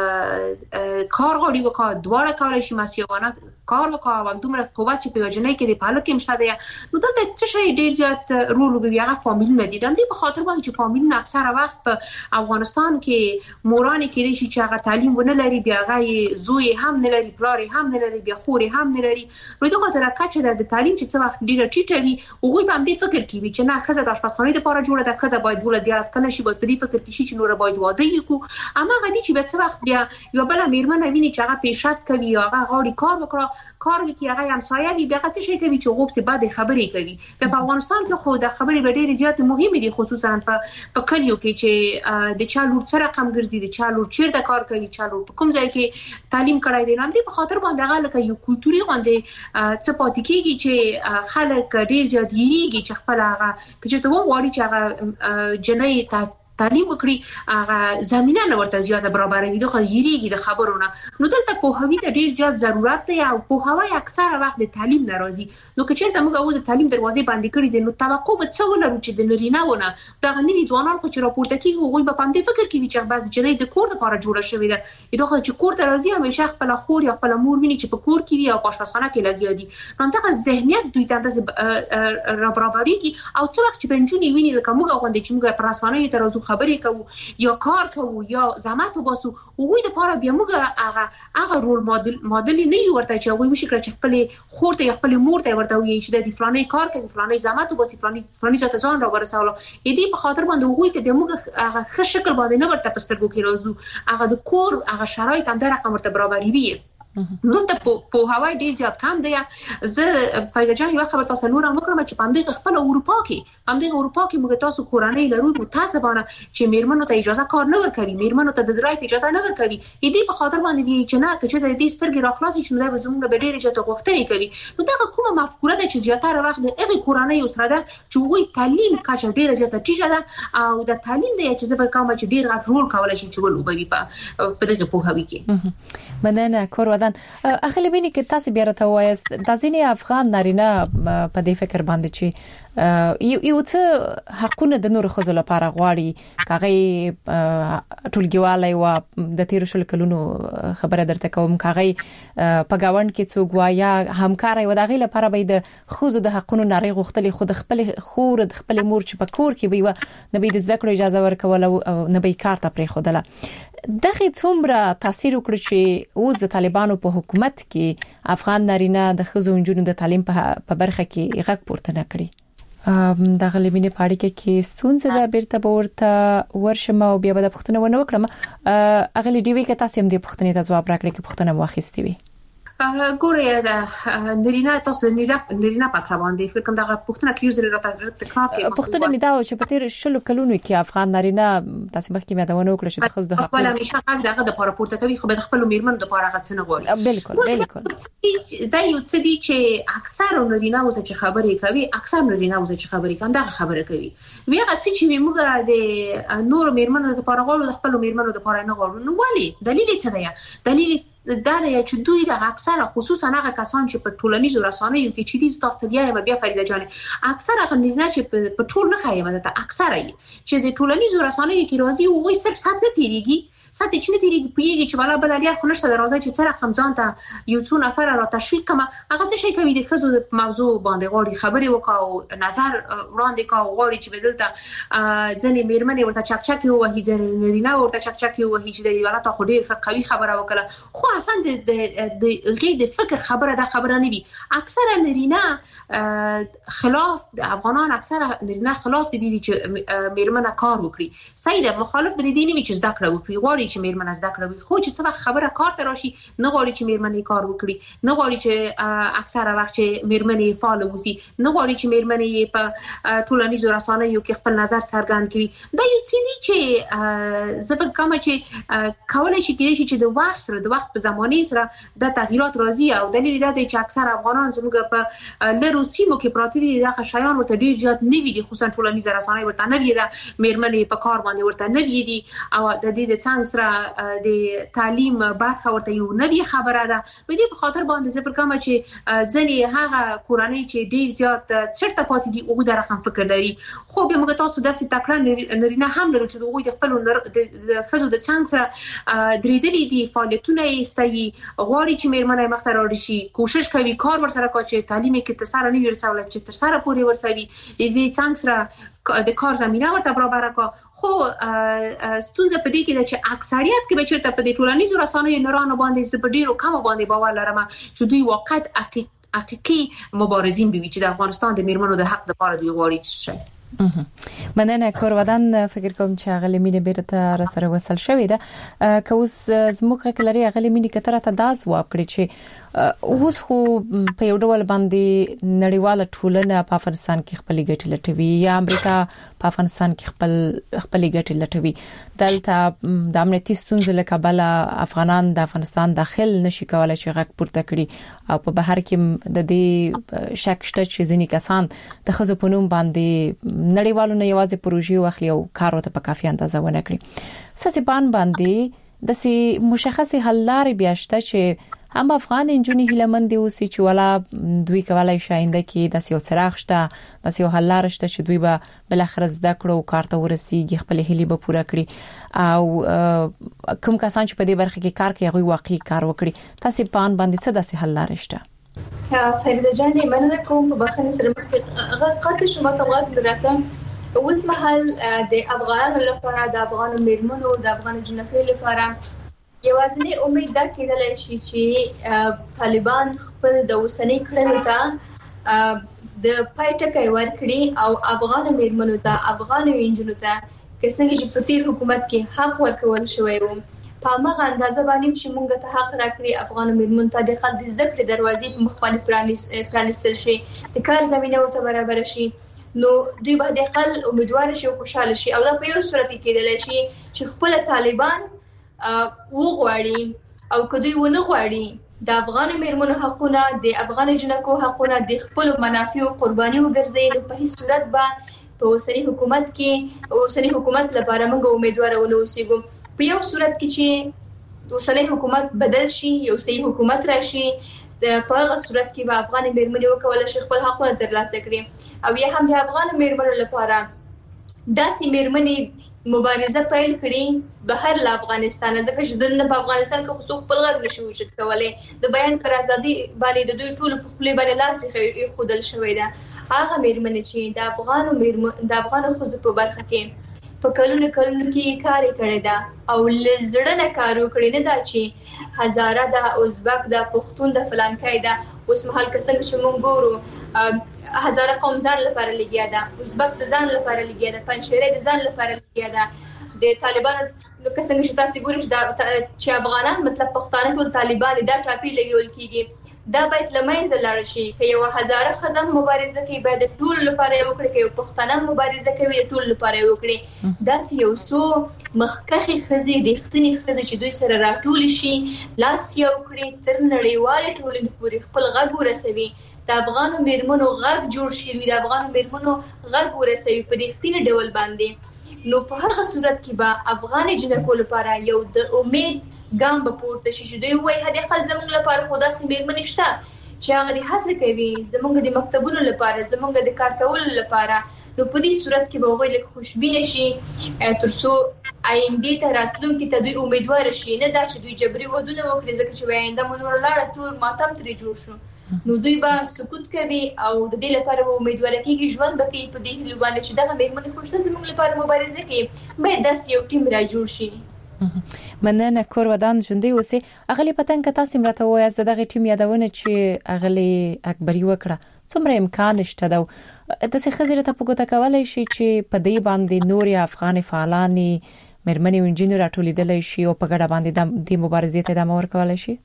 کار غوړي وکړي دواړه کولای شي مسیوانه کار وکړي او دومره قوت چې په جنۍ کې دی په لکه مشته دی نو دلته څه شي ډیر زیات رول لوبوي هغه فامیل نه دي د دې په خاطر باندې چې فامیل اکثره وخت په افغانستان کې موران کې دي چې هغه تعلیم ونه لري بیا هغه زوی هم نه لري پلار هم نه لري بیا خور هم نه لري نو دغه تر کچه د تعلیم چې څه وخت ډیره ټیټه وي او غوي په دې فکر کوي چې نه خزه د آشپزخانې لپاره جوړه ده خزه باید ولادت یاس کنه شي باید په دې فکر کې شي چې نور باید واده وکړو اما غدي چې به څه وخت بیا یو بل میرمن ویني چې هغه پیشرفت کوي او هغه غوړي کار وکړي کار وکړي هغه هم سایه وي بیا څه شي کوي چې غوب سي بعد خبرې کوي په افغانستان کې خو د خبرې ډېرې زیات مهمه دي خصوصا په کلیو کې چې د چا لور سره رقم ګرځي د چا لور چیرته کار کوي چا لور کوم ځای کې تعلیم کړای دی نو دې په خاطر باندې هغه لکه یو کلتوري غونډه څه پاتې کیږي چې خلک ډېر زیات یېږي چې خپل هغه چې ته وایي چې هغه جنۍ تعلیم وکړي هغه زمينه نه ورته زیاته برابروي دغه یریږي د خبرونه نو دلته په هوی ته ډیر زیات ضرورت دی او په هوای اکثره وخت د تعلیم ناراضي نو که چېرته موږ اوس تعلیم دروازې باندې کړې دي نو توقع به څه ولرو چې د نرینهونه دغه نوي ځوانان خو چې راپورته کیږي هغوی به پام دې فکر کوي چې بعض جنۍ د کور لپاره جوړه شوې ده دغه چې کور ته راځي همیشه خپل خور یا خپل مور ویني چې په کور کې وي او په آشپزخانه کې لګیا دي نو دغه ذهنیت دوی ته د برابرۍ کی او څه وخت چې بنجونی ویني لکه موږ غونډې چې موږ پر رسنیو ته راځو خبرې کوو یا کار کوو یا زحمت وباسو وګوي د پاره بیا موږ هغه رول ماډل نه یو ورته چې وایي چې خپل خور ته خپل مور ته ورته وایي چې د فلانه کار کوي فلانه زحمت وباسي فلانه ځکه ځان را ورساله دې په خاطر باندې وګوي ته بیا موږ هغه ښه شکل باندې نه ورته پسترګو کې راځو هغه د کور هغه شرایط هم د رقم ورته برابرۍ وي نو ته په هوای ډیر زیات کم دی زه فایده جان یو خبر تاسو نور وکړم چې پام دې خپل اروپا کې موږ تاسو کورانه لرو متاسفانه چې میرمنو ته اجازه کار نه ورکوي میرمنو ته د درایف اجازه نه ورکوي دې په خاطر باندې چې نه چې د دې سترګې راخلاصي چې موږ زموږ به ډیر زیات غوښتنې کوي نو دا کومه مفکوره ده چې زیاتره وخت د هغه کورانه یو سره ده چې وایي تعلیم کاچا ډیر زیات ټیټه ده او د تعلیم دی چې زبر کوم چې ډیر غټ رول کولای شي چې ولوبوي په دغه په هوی کې مننه کور ودان اخلي بینی کې تاسو بیا راته وایست د ځینې افغان نارینه په دې فکر باندې چې یو څه حقونه د نور خزو لپاره غواړي کاغه ټولګیواله او د 13 کلونو خبره درته کوم کاغه په گاوند کې څوک وایا همکاري و دغه لپاره به د خزو د حقونو نری غوښتلې خود خپل خور د خپل مور چې په کور کې وي نه به د ذکر اجازه ورکول او نه به کار ته پرې خودله دغه څومره تاثیر وکړي چې اوس د طالبانو په حکومت کې افغان نارینه د خزو انجونو د تعلیم په برخه کې غږ پورته نکړي د غلیبینه پاړی کې سونځه د بیرته ورته ورشم او بیا به د پښتنه ونه وکړم اغلی دی وی کې تاسو هم د پښتنې ته ځواب راکړئ کې پښتنه واخیستې وي ګوره د نرینا تاسو نرینا پاتره باندې فکر کوم دا پښتنه کیوزر راته تکرار کې پښتنه مې دا چې په تیر شلو کلونو کې افغان نارینه تاسو مخکې مې دا ونه وکړه چې د خزو د حق خپل همیشه حق دغه د پاره پورته کوي خو به خپل میرمن د پاره غڅ نه غواړي بالکل دا یو څه دي چې اکثر نرینا اوس چې خبرې کوي اکثر نرینا اوس چې خبرې کوي دا خبره کوي وی هغه چې موږ د نور میرمنو د پاره غواړو د خپل میرمنو د پاره نه غواړو نو ولی دلیل څه دی دلیل دا دی چې دوی د اکثره خصوصا هغه کسان چې په ټولنیزو رسنیو کې چې دي تاسو بیا فریده جان اکثره غندنه چې په ټول نه خایمه ده اکثره چې د ټولنیزو رسنیو کې راځي او وایي صرف سات نه تیریږي ساتي چې نه تیریږي پیږي چې بالا بلالیا خنشته راځي چې سره خمزان ته یو څو نفر را تشویق کما هغه څه شي کوي د خزو موضوع باندې غوړي خبرې وکاو نظر وړاندې کا غوړي چې بدلته ځنې میرمنې ورته چکچک یو وهي ځنې نه ورته چکچک یو وهي چې د ولته خو ډیر قوي خبره وکړه خو اصلا د غي د فکر خبره ده خبره نه وي اکثره نرینا خلاف د افغانان اکثره نرینا خلاف دي چې میرمنه کار وکړي سیده مخالف دي نه وي چې زده کړه وکړي غواړي چې میرمن زده کړه وي خو چې څه خبره کار ته راشي نه غواړي چې میرمن کار وکړي نه غواړي چې اکثره وخت چې میرمن فعال وسی نه غواړي چې میرمن په ټولنیزو رسنیو کې خپل نظر څرګند کړي دا یو څه دي چې زبر کوم چې کولای شي چې د وخت سره د وخت په زمانه سره د تغیرات راځي او دلیل دا دی چې اکثر افغانان زموږ په لرو سیمو کې پراته دي دغه شایان ورته ډیر زیات نه وي خصوصا ټولنیزو رسنیو ورته نه وي دا میرمن په کار باندې ورته نه وي دي او د دې څنګه چانس را د تعلیم برخه ورته یو نوې خبره ده. نو دې په خاطر باندې زه پر کوم چې ځنې هغه کورنۍ چې ډیر زیات چرته پاتې دي او د رقم فکر لري خو به موږ تاسو داسې تکړه نرینه هم لرو چې دوی د خپل د خزو د چانس را درېدلې دي فعالیتونه یې ستایي غواړي چې میرمنې مخته راوړي شي کوشش کوي کار ورسره کوي چې تعلیم کې تر سره نه ورسول چې تر سره پورې ورسوي دې چانس را د کار زمينه ورته برابر کا خو ستونزه پدې کې ده چې اکثریت کې به چیرته په دې ټولنیزو رسنیو نورانو باندې زبډیرو کم باندې باور لرم چې دوی واقعا حقيقي مبارزین بي چې د افغانستان د میرمنو د حق لپاره دوی غواړي شي. مننه کور ودان فکر کوم چې غلې مینه بیرته را سره وصل شوې ده که اوس زموږه کلري غلې مینه کتره ته دا ځواب کړی چې اوس خو په یو ډول باندې نړیواله ټولنه په افغانستان کې خپل ګټې لټوي یا امریکا په افغانستان کې خپل ګټې لټوي دلته د امنیتي ستونزو له کبله افغانان د افغانستان داخل نشي کولای چې غږ پورته کړي او په بهر کې د دې شک شته چې ځینې کسان د خزو په نوم باندې نړیوالو نه یوازې پروژې واخلي او کار ورته په کافي اندازه ونه کړي سسبان باندې د سي مشخصه حل لارې بیاشته چې هم افغان انجونی هلمند دي اوسې چې ولا دوی کولای شاینده کې د سیو څراغ شته د سیو حل لار شته چې دوی به بل اخر زده کړو کار ته ورسیږي خپل هلي به پوره کړي او کوم کسان چې په دې برخه کې کار کوي هغه واقعي کار وکړي تاسو پان باندې څه د سي حل لار شته فريده جاني مننه کوم په بخښنه سره مخکې قطع شما توغات درته اوس مهال د افغانانو لپاره د افغان میرمنو د افغان جنکۍ لپاره یوازینی امید دا کېدلای شي چې طالبان خپل د اوسنۍ کړنو ته د پایټکې ورکړي او افغان میرمنو ته افغان انجونو ته کسنګ چې په تیر حکومت کې حق ورکول شوی و په مغه اندازه باندې چې مونږ ته حق راکړي افغان میرمنو ته د خلک زده کړې دروازې په مخ باندې پرانستل شي د کار زمينه ورته برابر شي نو دوی به د خپل امیدوار شي او خوشاله شي او دا په یو صورت کې کېدلی شي چې خپل طالبان وغواړي او کدی ونه غواړي د افغان میرمنو حقونه د افغان جنکو حقونه د خپل منافع قرباني وګرځي نو په هیڅ صورت به په اوسنی حکومت کې اوسنی حکومت لپاره موږ امیدوار ونه اوسېږو په یو صورت کې چې اوسنی حکومت بدل شي یو صحیح حکومت راشي په هغه صورت کې به افغان میرمنې وکولای شي خپل حقونه ترلاسه کړي او یا هم د افغان میرمنو لپاره داسې میرمنې مبارزه پیل کړي بهر له افغانستان ځکه چې دلته په افغانستان کې خصوص خپل غږ نشي وجود کولای د بیان پر ازادي باندې د دوی ټول په خپل باندې لاس خودل شوی ده هغه میرمنې چې د افغان خزو په برخه کې په کلونو کې کار کړی دا او لزړه کار وکړي نه دا چې هزاره د ازبک د پښتون د فلانکای دا اوس مهال کسان چې مونږ ګورو هزاره قوم ځان لپاره لګیا ده ازبک د ځان لپاره لګیا ده پنځشيري د ځان لپاره لګیا ده د طالبانو نو کسان چې تاسو ګورئ چې افغانان مطلب پښتانه ټول طالبان دا ټاپي لګول کیږي دا باید لمنځه لاړ شي که یو هزاره خزم مبارزه کوي باید ټول لپاره یو کړي یو پښتانه مبارزه کوي ټول لپاره یو کړي دا یو سو مخکخي خزي د ختنی خزي چې دوی سره راټول شي لاس یو کړي تر نړیوال ټولنې پورې خپل غږ ورسوي د افغان میرمنو غږ جوړ شي د افغان میرمنو غږ ورسوي په دې ختنی ډول باندې نو په هغه صورت کې به افغان جنکو لپاره یو د امید ګام به پورته شي چې دوی وایي هدي خل زموږ لپاره خدا سي میرمنې شته چې هغه د هڅه کوي زموږ د مکتبونو لپاره زموږ د کار کولو لپاره نو په دې صورت کې به وګورئ لکه خوشبینه شي ترڅو آینده ته راتلونکي ته دوی امیدوار شي نه دا چې دوی جبري ودونه وکړي ځکه چې آینده مونږ لاړه تور ماتم ترې جوړ شو نو دوی به سکوت کوي او د دې لپاره امیدوار کیږي ژوند به کوي په دې لوبانه چې دغه میرمنې خوشته زموږ لپاره مبارزه کوي باید داس یو ټیم را جوړ شي مننه کور ودان ژوندۍ اوسې اغلی پتن که تاسو مرته وایي از دغه ټیم یادونه چې اغلی اکبري وکړه څومره امکان شته دا د څه خزره ته پګوته کولای شي چې په دې باندې نور افغان فعالانی مرمنې وینجینر راټولیدل شي او په ګډه باندې د مبارزې ته د مور کولای شي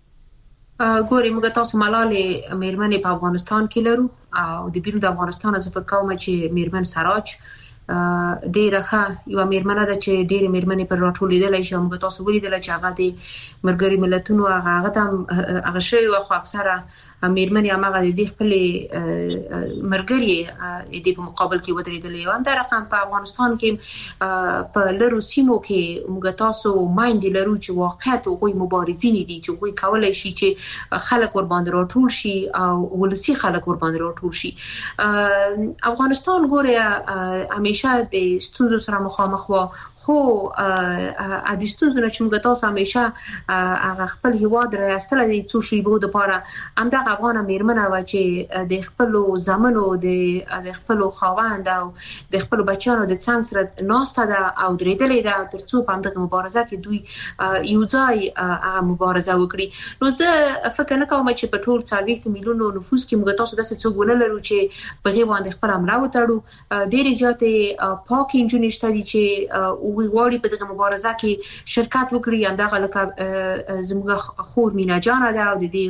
ګوري موږ تاسو ملالې میرمنې په افغانستان کې لرو او د بیرون د افغانستان از پر کومه چې میرمن سراج ډیره ښه یو میرمنه ده چې ډیره میرمنې پر راټولېدل شي موږ تاسو ولیدل چې هغه د مرګري ملتونو هغه تم هغه شی او خو اکثره میرمنې هغه د خپل مرګري د په مقابل کې ودرېدلې او دا رقم په افغانستان کې په لرو سیمو کې موږ تاسو مایند لرو چې واقعیت او مبارزین دي چې وګړي کولای شي چې خلک ور باندې راټول شي او ولسی خلک ور باندې راټول شي. افغانستان ګوره همیشه د ستونزو سره مخامخ و خو د ستونزو نه چې موږ تاسو همیشه هغه خپل هیواد راستل دي څو شی بو د پاره همدغه افغان میرمنه و چې د خپل زمنو د خپل خاوند او د خپل بچانو د څنګ سره ناسته ده او درېدلې ده ترڅو په همدغه مبارزه کې دوی یو ځای مبارزه وکړي. نو زه فکر نه کوم چې په ټول 40 میلیونو نفوس کې موږ تاسو داسې څوک ونه لرو چې په غي باندې خپل عمله وتاړو. ډېر زیاتې پاک انجونې شته دي چې وګوري په دغه مبارزه کې شرکت وکړي. همدغه لکه زموږ خور مینا جان ده او د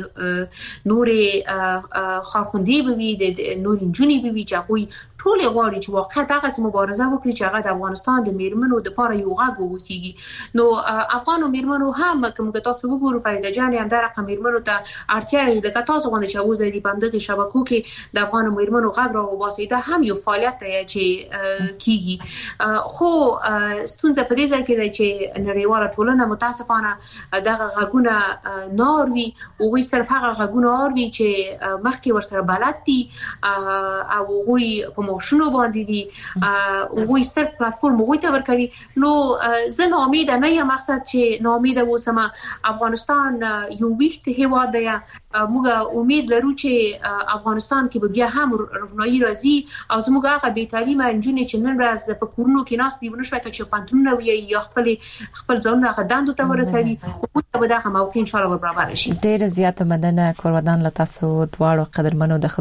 نورې خاخوندې به وي د نور انجونې به وي چې هغه ټول غواړي چې واقعا دغه مبارزه وکړي چې هغه د افغانستان د میرمنو د لپاره یو غږ ووسیږي. نو افغان میرمنو هم کوم تاسو وګورئ فريده جان هم دا رقم میرمنو ته اړتیا لري د تاسو غوښنه چې اوس د باندې شبکو کې د افغان میرمنو غږ راوباسي. دا هم یو فعالیت دی چې کیږي خو ستونزه په دې ځای کې دی چې نړیواله ټولنه متاسفانه دغه غږونه ناروي او وی صرف هغه غږونه اوري چې مخکې ورسره بلد دي او وی په موشنو باندې دي وی صرف پلیټفارم وی ته ورکوي. نو زه نو امید نه یم مقصد چې نو امید اوسم. افغانستان یو وخت هیواد دی موږ امید لرو چې افغانستان کې به بیا هم رونایی راځي او زموږ هغه بې تعلیمه انجونې چې نن ورځ په کورونو کې ناس دی ونه شوي چې پانتون وي یا خپل ځان هغه دندو ته ورسوي او په دغه موقع ان شاء الله برابر شي. ډېر زیات مننه کورودان له تاسو دواړو قدرمنو د